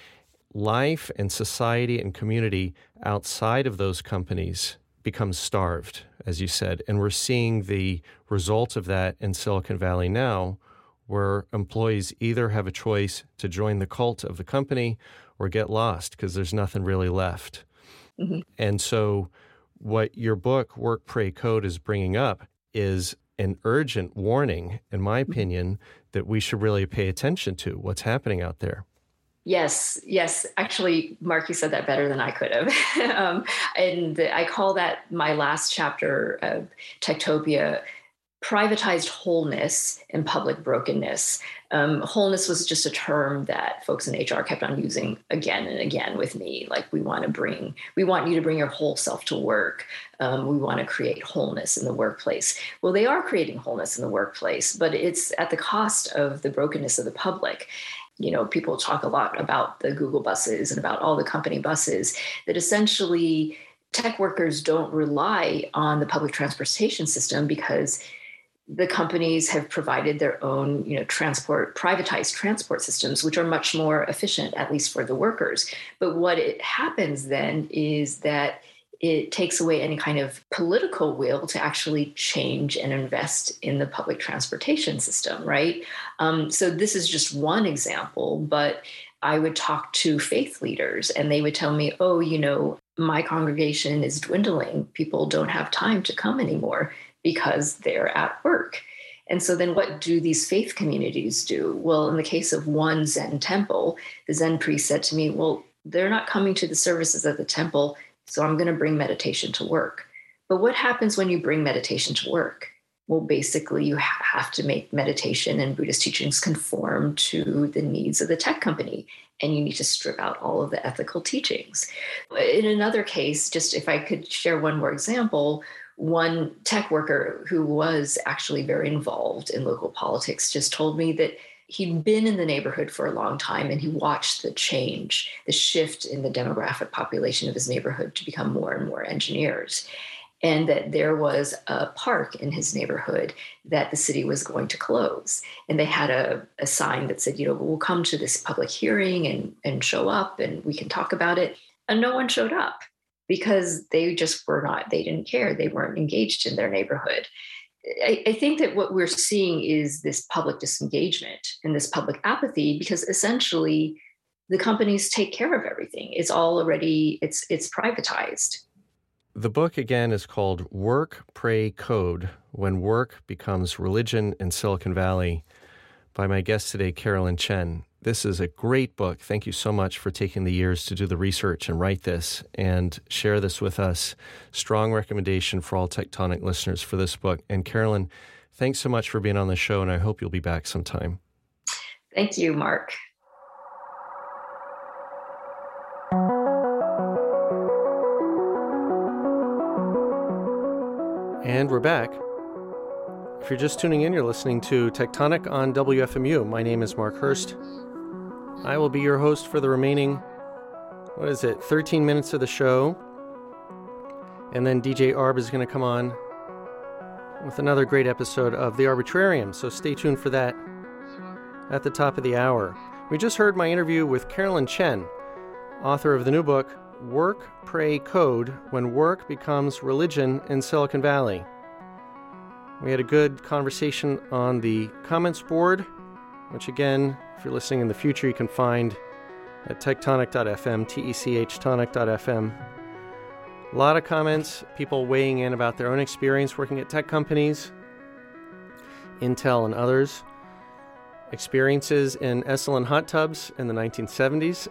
Life and society and community outside of those companies becomes starved, as you said. And we're seeing the result of that in Silicon Valley now, where employees either have a choice to join the cult of the company or get lost because there's nothing really left. Mm-hmm. And so what your book, Work, Pray, Code, is bringing up is an urgent warning, in my opinion, that we should really pay attention to what's happening out there. Yes. Actually, Mark, you said that better than I could have. And I call that my last chapter of Techtopia, privatized wholeness and public brokenness. Wholeness was just a term that folks in HR kept on using again and again with me. Like, we want you to bring your whole self to work. We want to create wholeness in the workplace. Well, they are creating wholeness in the workplace, but it's at the cost of the brokenness of the public. People talk a lot about the Google buses and about all the company buses, that essentially tech workers don't rely on the public transportation system because the companies have provided their own, privatized transport systems, which are much more efficient, at least for the workers. But what it happens then is that it takes away any kind of political will to actually change and invest in the public transportation system, right? So this is just one example, but I would talk to faith leaders and they would tell me, my congregation is dwindling. People don't have time to come anymore because they're at work. And so then what do these faith communities do? Well, in the case of one Zen temple, the Zen priest said to me, well, they're not coming to the services at the temple, so I'm going to bring meditation to work. But what happens when you bring meditation to work? Well, basically, you have to make meditation and Buddhist teachings conform to the needs of the tech company, and you need to strip out all of the ethical teachings. In another case, just if I could share one more example, one tech worker who was actually very involved in local politics just told me that he'd been in the neighborhood for a long time and he watched the shift in the demographic population of his neighborhood to become more and more engineers. And that there was a park in his neighborhood that the city was going to close. And they had a sign that said, we'll come to this public hearing and show up and we can talk about it. And no one showed up because they just they didn't care. They weren't engaged in their neighborhood. I think that what we're seeing is this public disengagement and this public apathy because essentially the companies take care of everything. It's all already, it's privatized. The book, again, is called Work, Pray, Code, When Work Becomes Religion in Silicon Valley, by my guest today, Carolyn Chen. This is a great book. Thank you so much for taking the years to do the research and write this and share this with us. Strong recommendation for all Tectonic listeners for this book. And Carolyn, thanks so much for being on the show, and I hope you'll be back sometime. Thank you, Mark. And we're back. If you're just tuning in, you're listening to Tectonic on WFMU. My name is Mark Hurst. I will be your host for the remaining, 13 minutes of the show. And then DJ Arb is going to come on with another great episode of The Arbitrarium, so stay tuned for that at the top of the hour. We just heard my interview with Carolyn Chen, author of the new book, Work, Pray, Code, When Work Becomes Religion in Silicon Valley. We had a good conversation on the comments board, which again, if you're listening in the future, you can find at tectonic.fm, tech.tonic.fm. A lot of comments, people weighing in about their own experience working at tech companies, Intel and others, experiences in Esalen hot tubs in the 1970s.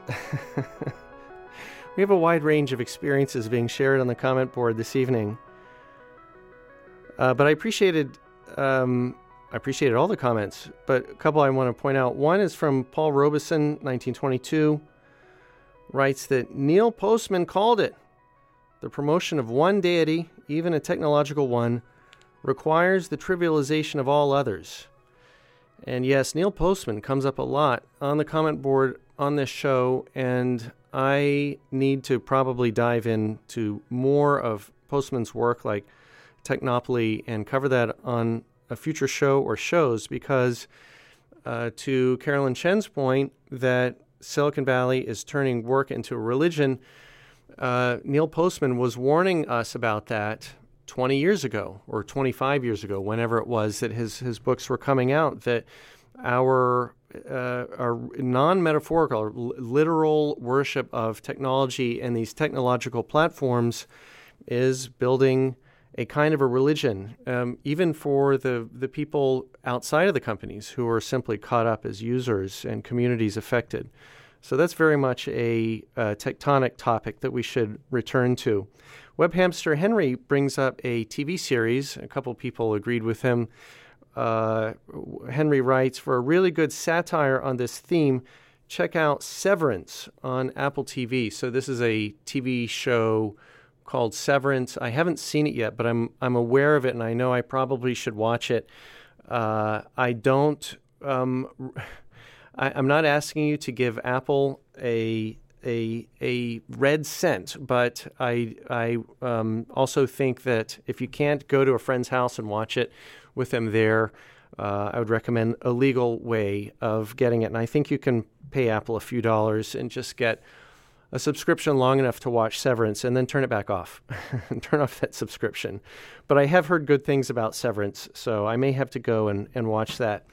We have a wide range of experiences being shared on the comment board this evening. But I appreciated all the comments, but a couple I want to point out. One is from Paul Robeson, 1922, writes that Neil Postman called it. The promotion of one deity, even a technological one, requires the trivialization of all others. And yes, Neil Postman comes up a lot on the comment board on this show, and I need to probably dive into more of Postman's work like Technopoly and cover that on a future show or shows because to Carolyn Chen's point that Silicon Valley is turning work into a religion, Neil Postman was warning us about that 20 years ago or 25 years ago, whenever it was that his books were coming out, that our non-metaphorical, or literal worship of technology and these technological platforms is building a kind of a religion, even for the people outside of the companies who are simply caught up as users and communities affected. So that's very much a tectonic topic that we should return to. Web Hamster Henry brings up a TV series. A couple people agreed with him. Henry writes, for a really good satire on this theme, check out Severance on Apple TV. So this is a TV show called Severance. I haven't seen it yet, but I'm aware of it, and I know I probably should watch it. I don't I'm not asking you to give Apple a red cent, but I also think that if you can't go to a friend's house and watch it with them there, I would recommend a legal way of getting it. And I think you can pay Apple a few dollars and just get a subscription long enough to watch Severance and then turn it back off and turn off that subscription. But I have heard good things about Severance, so I may have to go and watch that.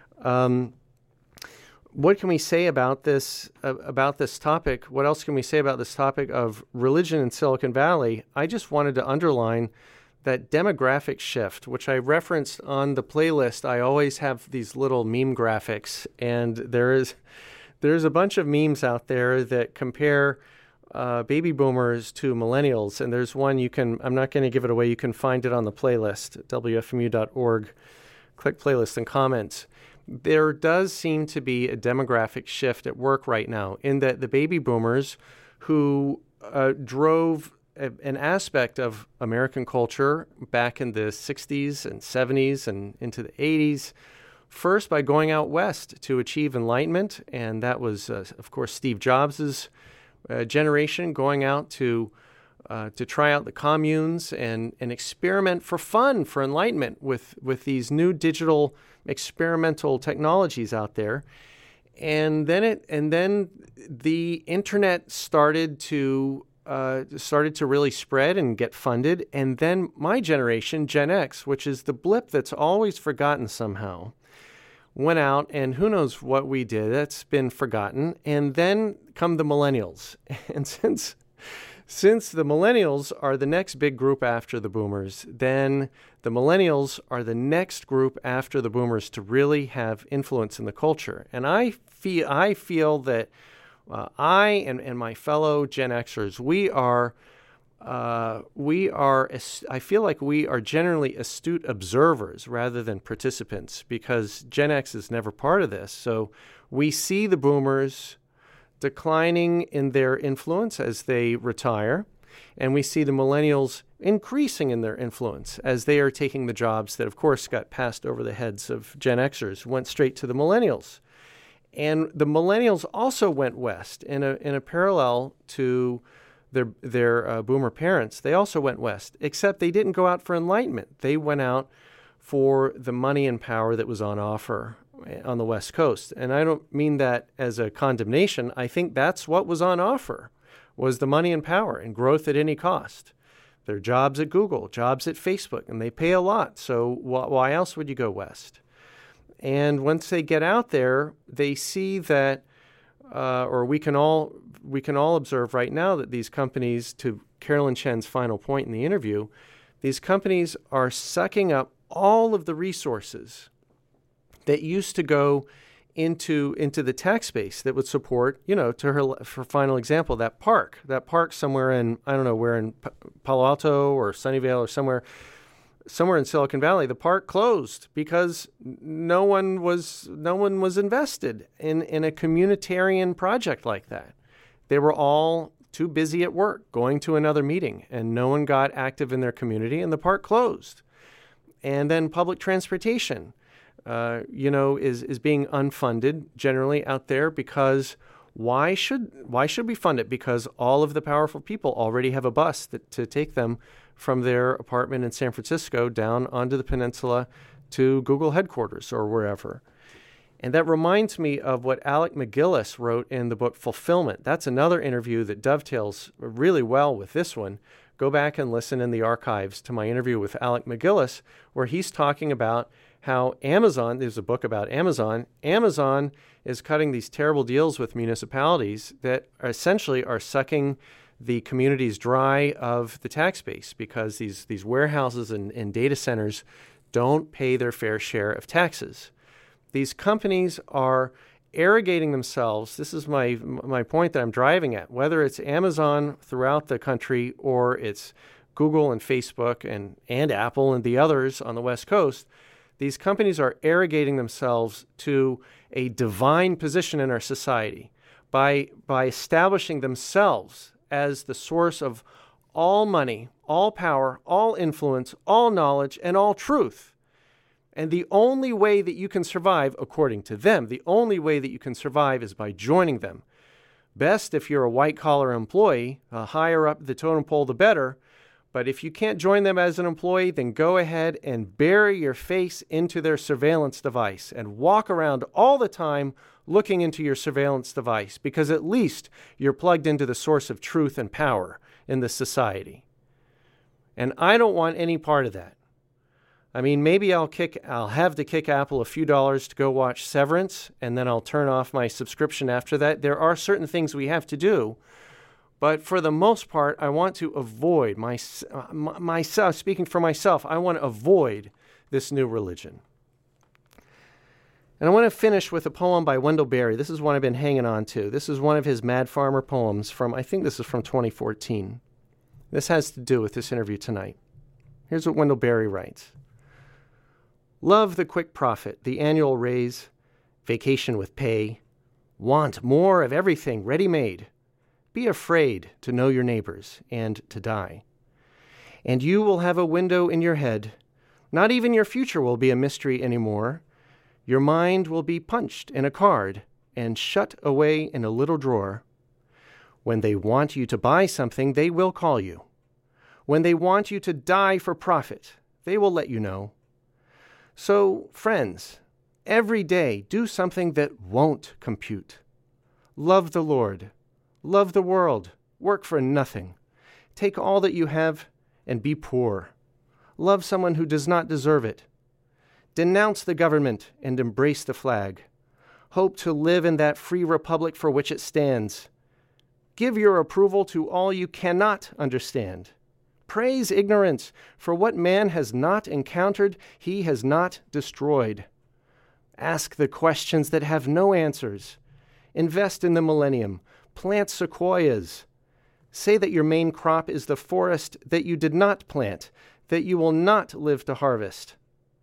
What can we say about this topic? What else can we say about this topic of religion in Silicon Valley? I just wanted to underline that demographic shift, which I referenced on the playlist. I always have these little meme graphics, and there's a bunch of memes out there that compare baby boomers to millennials. And there's one I'm not going to give it away. You can find it on the playlist at wfmu.org. Click playlist and comments. There does seem to be a demographic shift at work right now in that the baby boomers who drove an aspect of American culture back in the 60s and 70s and into the 80s, first by going out west to achieve enlightenment, and that was, of course, Steve Jobs' generation going out to try out the communes and experiment for fun, for enlightenment with these new digital experimental technologies out there. And then the internet started to really spread and get funded. And then my generation, Gen X, which is the blip that's always forgotten somehow, went out, and who knows what we did. That's been forgotten. And then come the millennials. And since the millennials are the next big group after the boomers, then the millennials are the next group after the boomers to really have influence in the culture. And I feel that I and my fellow Gen Xers, I feel like we are generally astute observers rather than participants, because Gen X is never part of this. So we see the boomers declining in their influence as they retire, and we see the millennials increasing in their influence as they are taking the jobs that, of course, got passed over the heads of Gen Xers, went straight to the millennials. And the millennials also went west in a parallel to their boomer parents. They also went west, except they didn't go out for enlightenment. They went out for the money and power that was on offer on the West Coast. And I don't mean that as a condemnation. I think that's what was on offer, was the money and power and growth at any cost. There are jobs at Google, jobs at Facebook, and they pay a lot. So why else would you go west? And once they get out there, they see that, or we can all observe right now that these companies, to Carolyn Chen's final point in the interview, these companies are sucking up all of the resources that used to go into the tax base that would support, to her final example, that park somewhere in, I don't know where, in Palo Alto or Sunnyvale or somewhere in Silicon Valley. The park closed because no one was invested in a communitarian project like that. They were all too busy at work going to another meeting, and no one got active in their community, and the park closed. And then public transportation is being unfunded generally out there, because why should we fund it? Because all of the powerful people already have a bus to take them from their apartment in San Francisco down onto the peninsula to Google headquarters or wherever. And that reminds me of what Alec McGillis wrote in the book Fulfillment. That's another interview that dovetails really well with this one. Go back and listen in the archives to my interview with Alec McGillis, where he's talking about how Amazon, there's a book about Amazon is cutting these terrible deals with municipalities that essentially are sucking the communities dry of the tax base, because these warehouses and data centers don't pay their fair share of taxes. These companies are arrogating themselves. This is my point that I'm driving at. Whether it's Amazon throughout the country or it's Google and Facebook and Apple and the others on the West Coast, these companies are arrogating themselves to a divine position in our society by establishing themselves as the source of all money, all power, all influence, all knowledge, and all truth. And the only way that you can survive, according to them, the only way that you can survive is by joining them. Best if you're a white-collar employee, the higher up the totem pole, the better. But if you can't join them as an employee, then go ahead and bury your face into their surveillance device and walk around all the time looking into your surveillance device, because at least you're plugged into the source of truth and power in this society. And I don't want any part of that. I mean, maybe I'll have to kick Apple a few dollars to go watch Severance, and then I'll turn off my subscription after that. There are certain things we have to do, but for the most part, I want to avoid myself, speaking for myself, I want to avoid this new religion. And I want to finish with a poem by Wendell Berry. This is one I've been hanging on to. This is one of his Mad Farmer poems from, I think this is from 2014. This has to do with this interview tonight. Here's what Wendell Berry writes. Love the quick profit, the annual raise, vacation with pay. Want more of everything ready-made. Be afraid to know your neighbors and to die. And you will have a window in your head. Not even your future will be a mystery anymore. Your mind will be punched in a card and shut away in a little drawer. When they want you to buy something, they will call you. When they want you to die for profit, they will let you know. So, friends, every day do something that won't compute. Love the Lord. Love the world. Work for nothing. Take all that you have and be poor. Love someone who does not deserve it. Denounce the government and embrace the flag. Hope to live in that free republic for which it stands. Give your approval to all you cannot understand. Praise ignorance, for what man has not encountered, he has not destroyed. Ask the questions that have no answers. Invest in the millennium. Plant sequoias. Say that your main crop is the forest that you did not plant, that you will not live to harvest.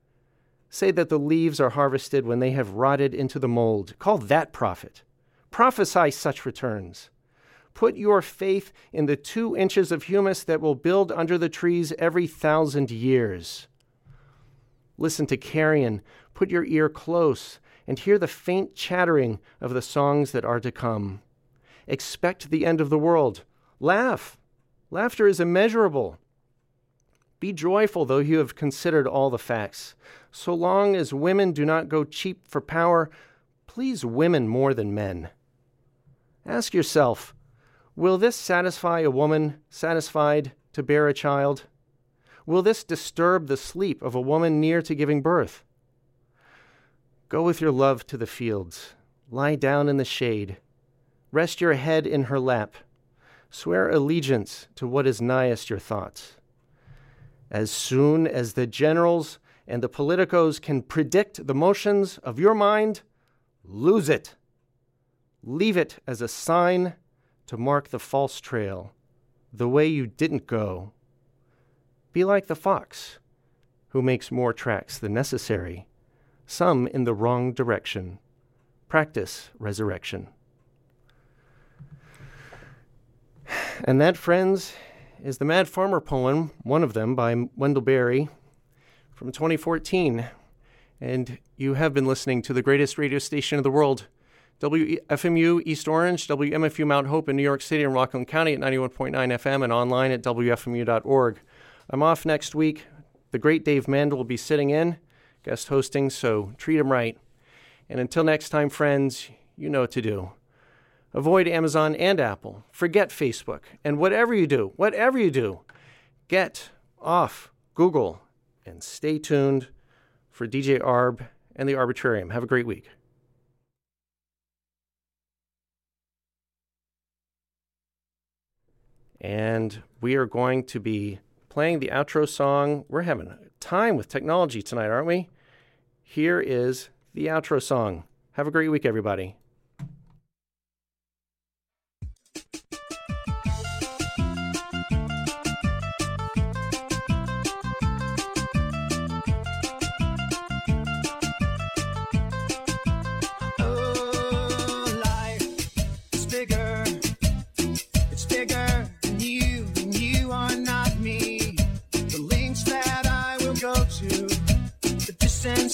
Say that the leaves are harvested when they have rotted into the mold. Call that profit. Prophesy such returns. Put your faith in the 2 inches of humus that will build under the trees every 1,000 years. Listen to carrion. Put your ear close and hear the faint chattering of the songs that are to come. Expect the end of the world. Laugh. Laughter is immeasurable. Be joyful, though you have considered all the facts. So long as women do not go cheap for power, please women more than men. Ask yourself, will this satisfy a woman satisfied to bear a child? Will this disturb the sleep of a woman near to giving birth? Go with your love to the fields. Lie down in the shade. Rest your head in her lap. Swear allegiance to what is nighest your thoughts. As soon as the generals and the politicos can predict the motions of your mind, lose it. Leave it as a sign to mark the false trail, the way you didn't go. Be like the fox, who makes more tracks than necessary, some in the wrong direction. Practice resurrection. And that, friends, is the Mad Farmer poem, one of them by Wendell Berry from 2014. And you have been listening to the greatest radio station in the world, WFMU East Orange, WMFU Mount Hope in New York City and Rockland County at 91.9 FM and online at WFMU.org. I'm off next week. The great Dave Mandel will be sitting in, guest hosting, so treat him right. And until next time, friends, you know what to do. Avoid Amazon and Apple. Forget Facebook. And whatever you do, get off Google and stay tuned for DJ Arb and the Arbitrarium. Have a great week. And we are going to be playing the outro song. We're having time with technology tonight, aren't we? Here is the outro song. Have a great week, everybody. Send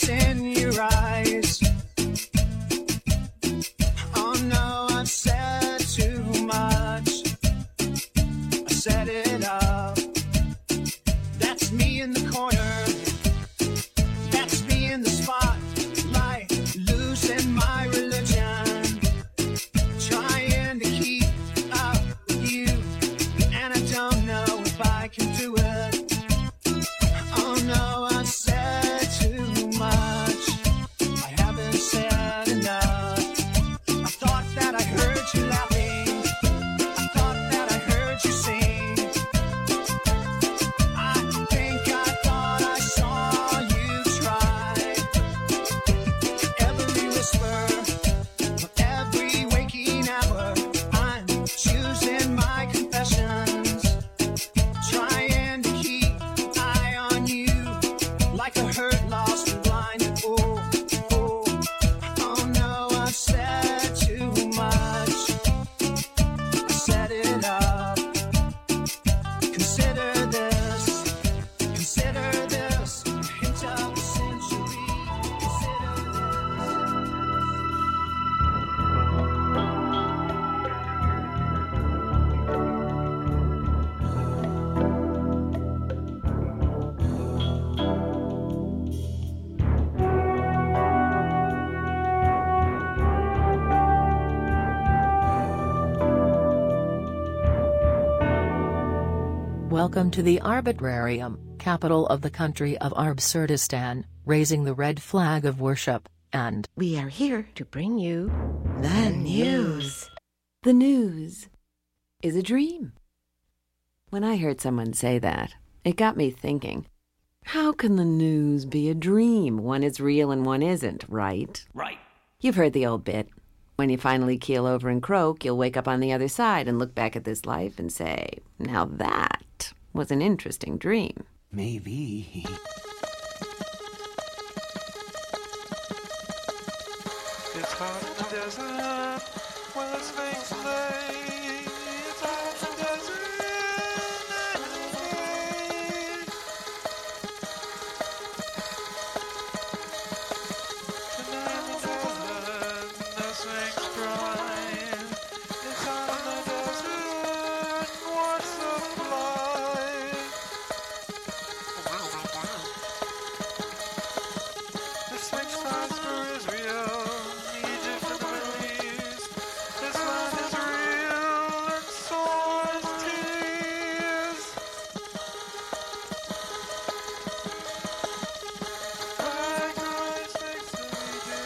Welcome to the Arbitrarium, capital of the country of Absurdistan, raising the red flag of worship, and we are here to bring you the news. The news is a dream. When I heard someone say that, it got me thinking, how can the news be a dream? One is real and one isn't, right? Right. You've heard the old bit. When you finally keel over and croak, you'll wake up on the other side and look back at this life and say, now that was an interesting dream. Maybe. It's hot in the desert, where the snakes lay. It's hot in the desert, tonight in the desert, the snakes crying. It's hot in the desert, what's the fly? The snakes transfer is real. Egypt and the Middle East. This land is real, and so is tears. Like ice snakes that we do.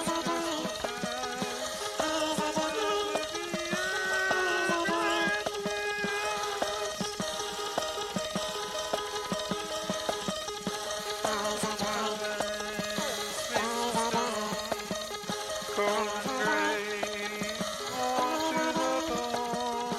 Cold and gray, worn to the bone.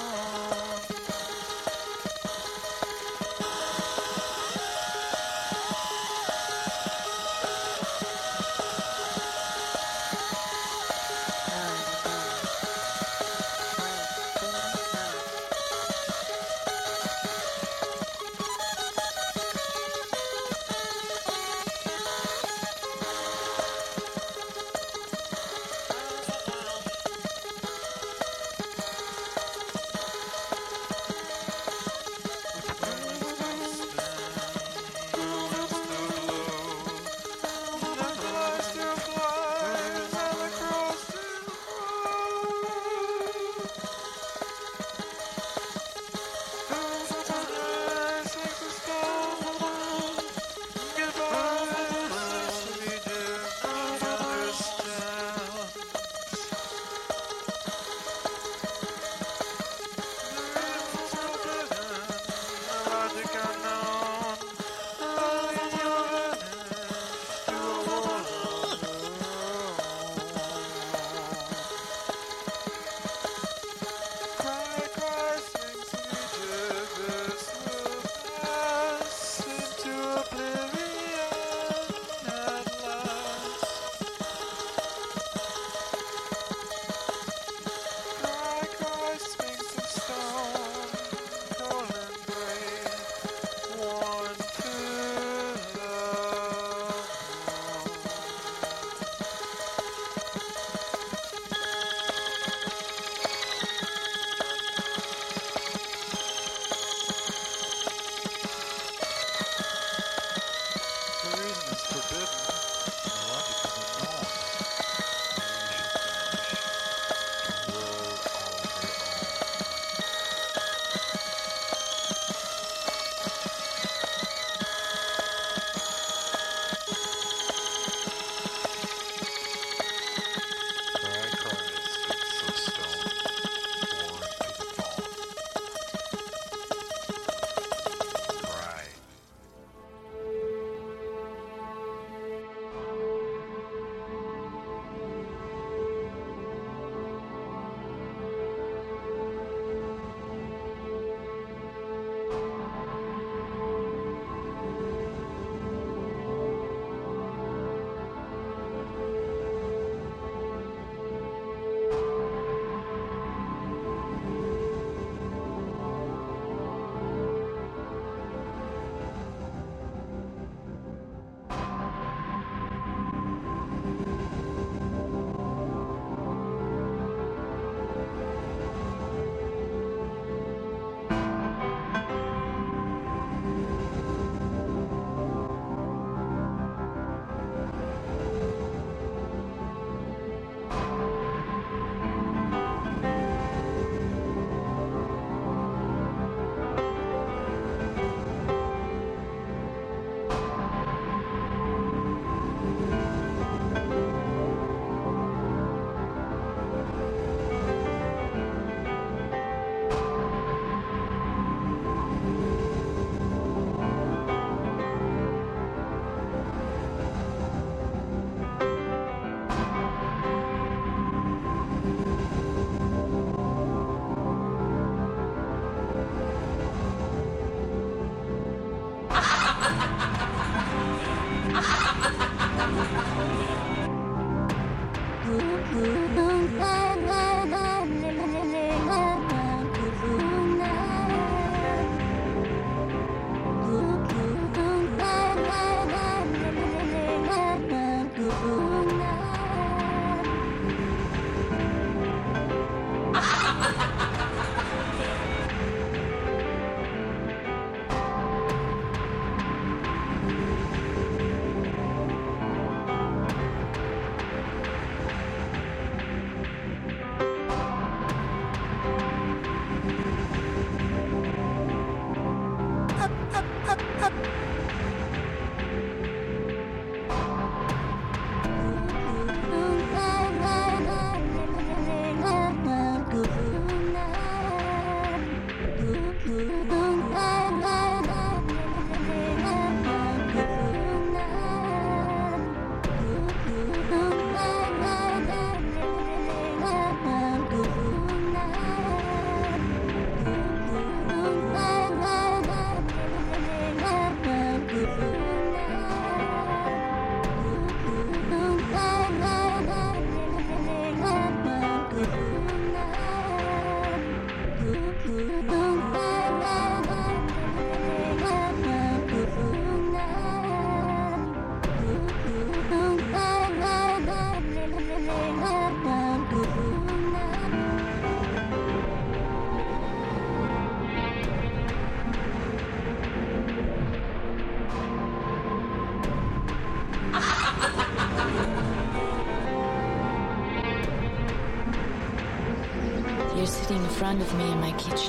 You're sitting in front of me in my kitchen.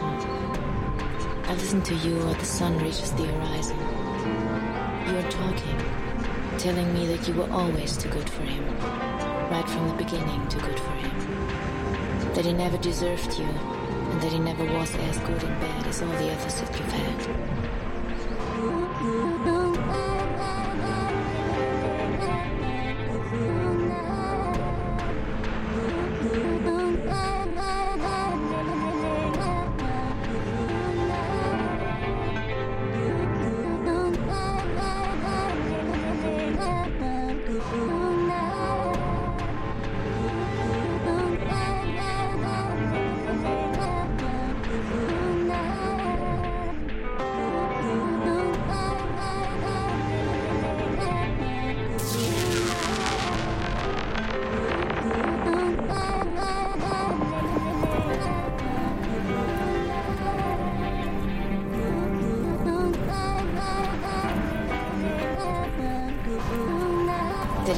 I listen to you while the sun reaches the horizon. You're talking, telling me that you were always too good for him. Right from the beginning, too good for him. That he never deserved you, and that he never was as good and bad as all the others that you've had.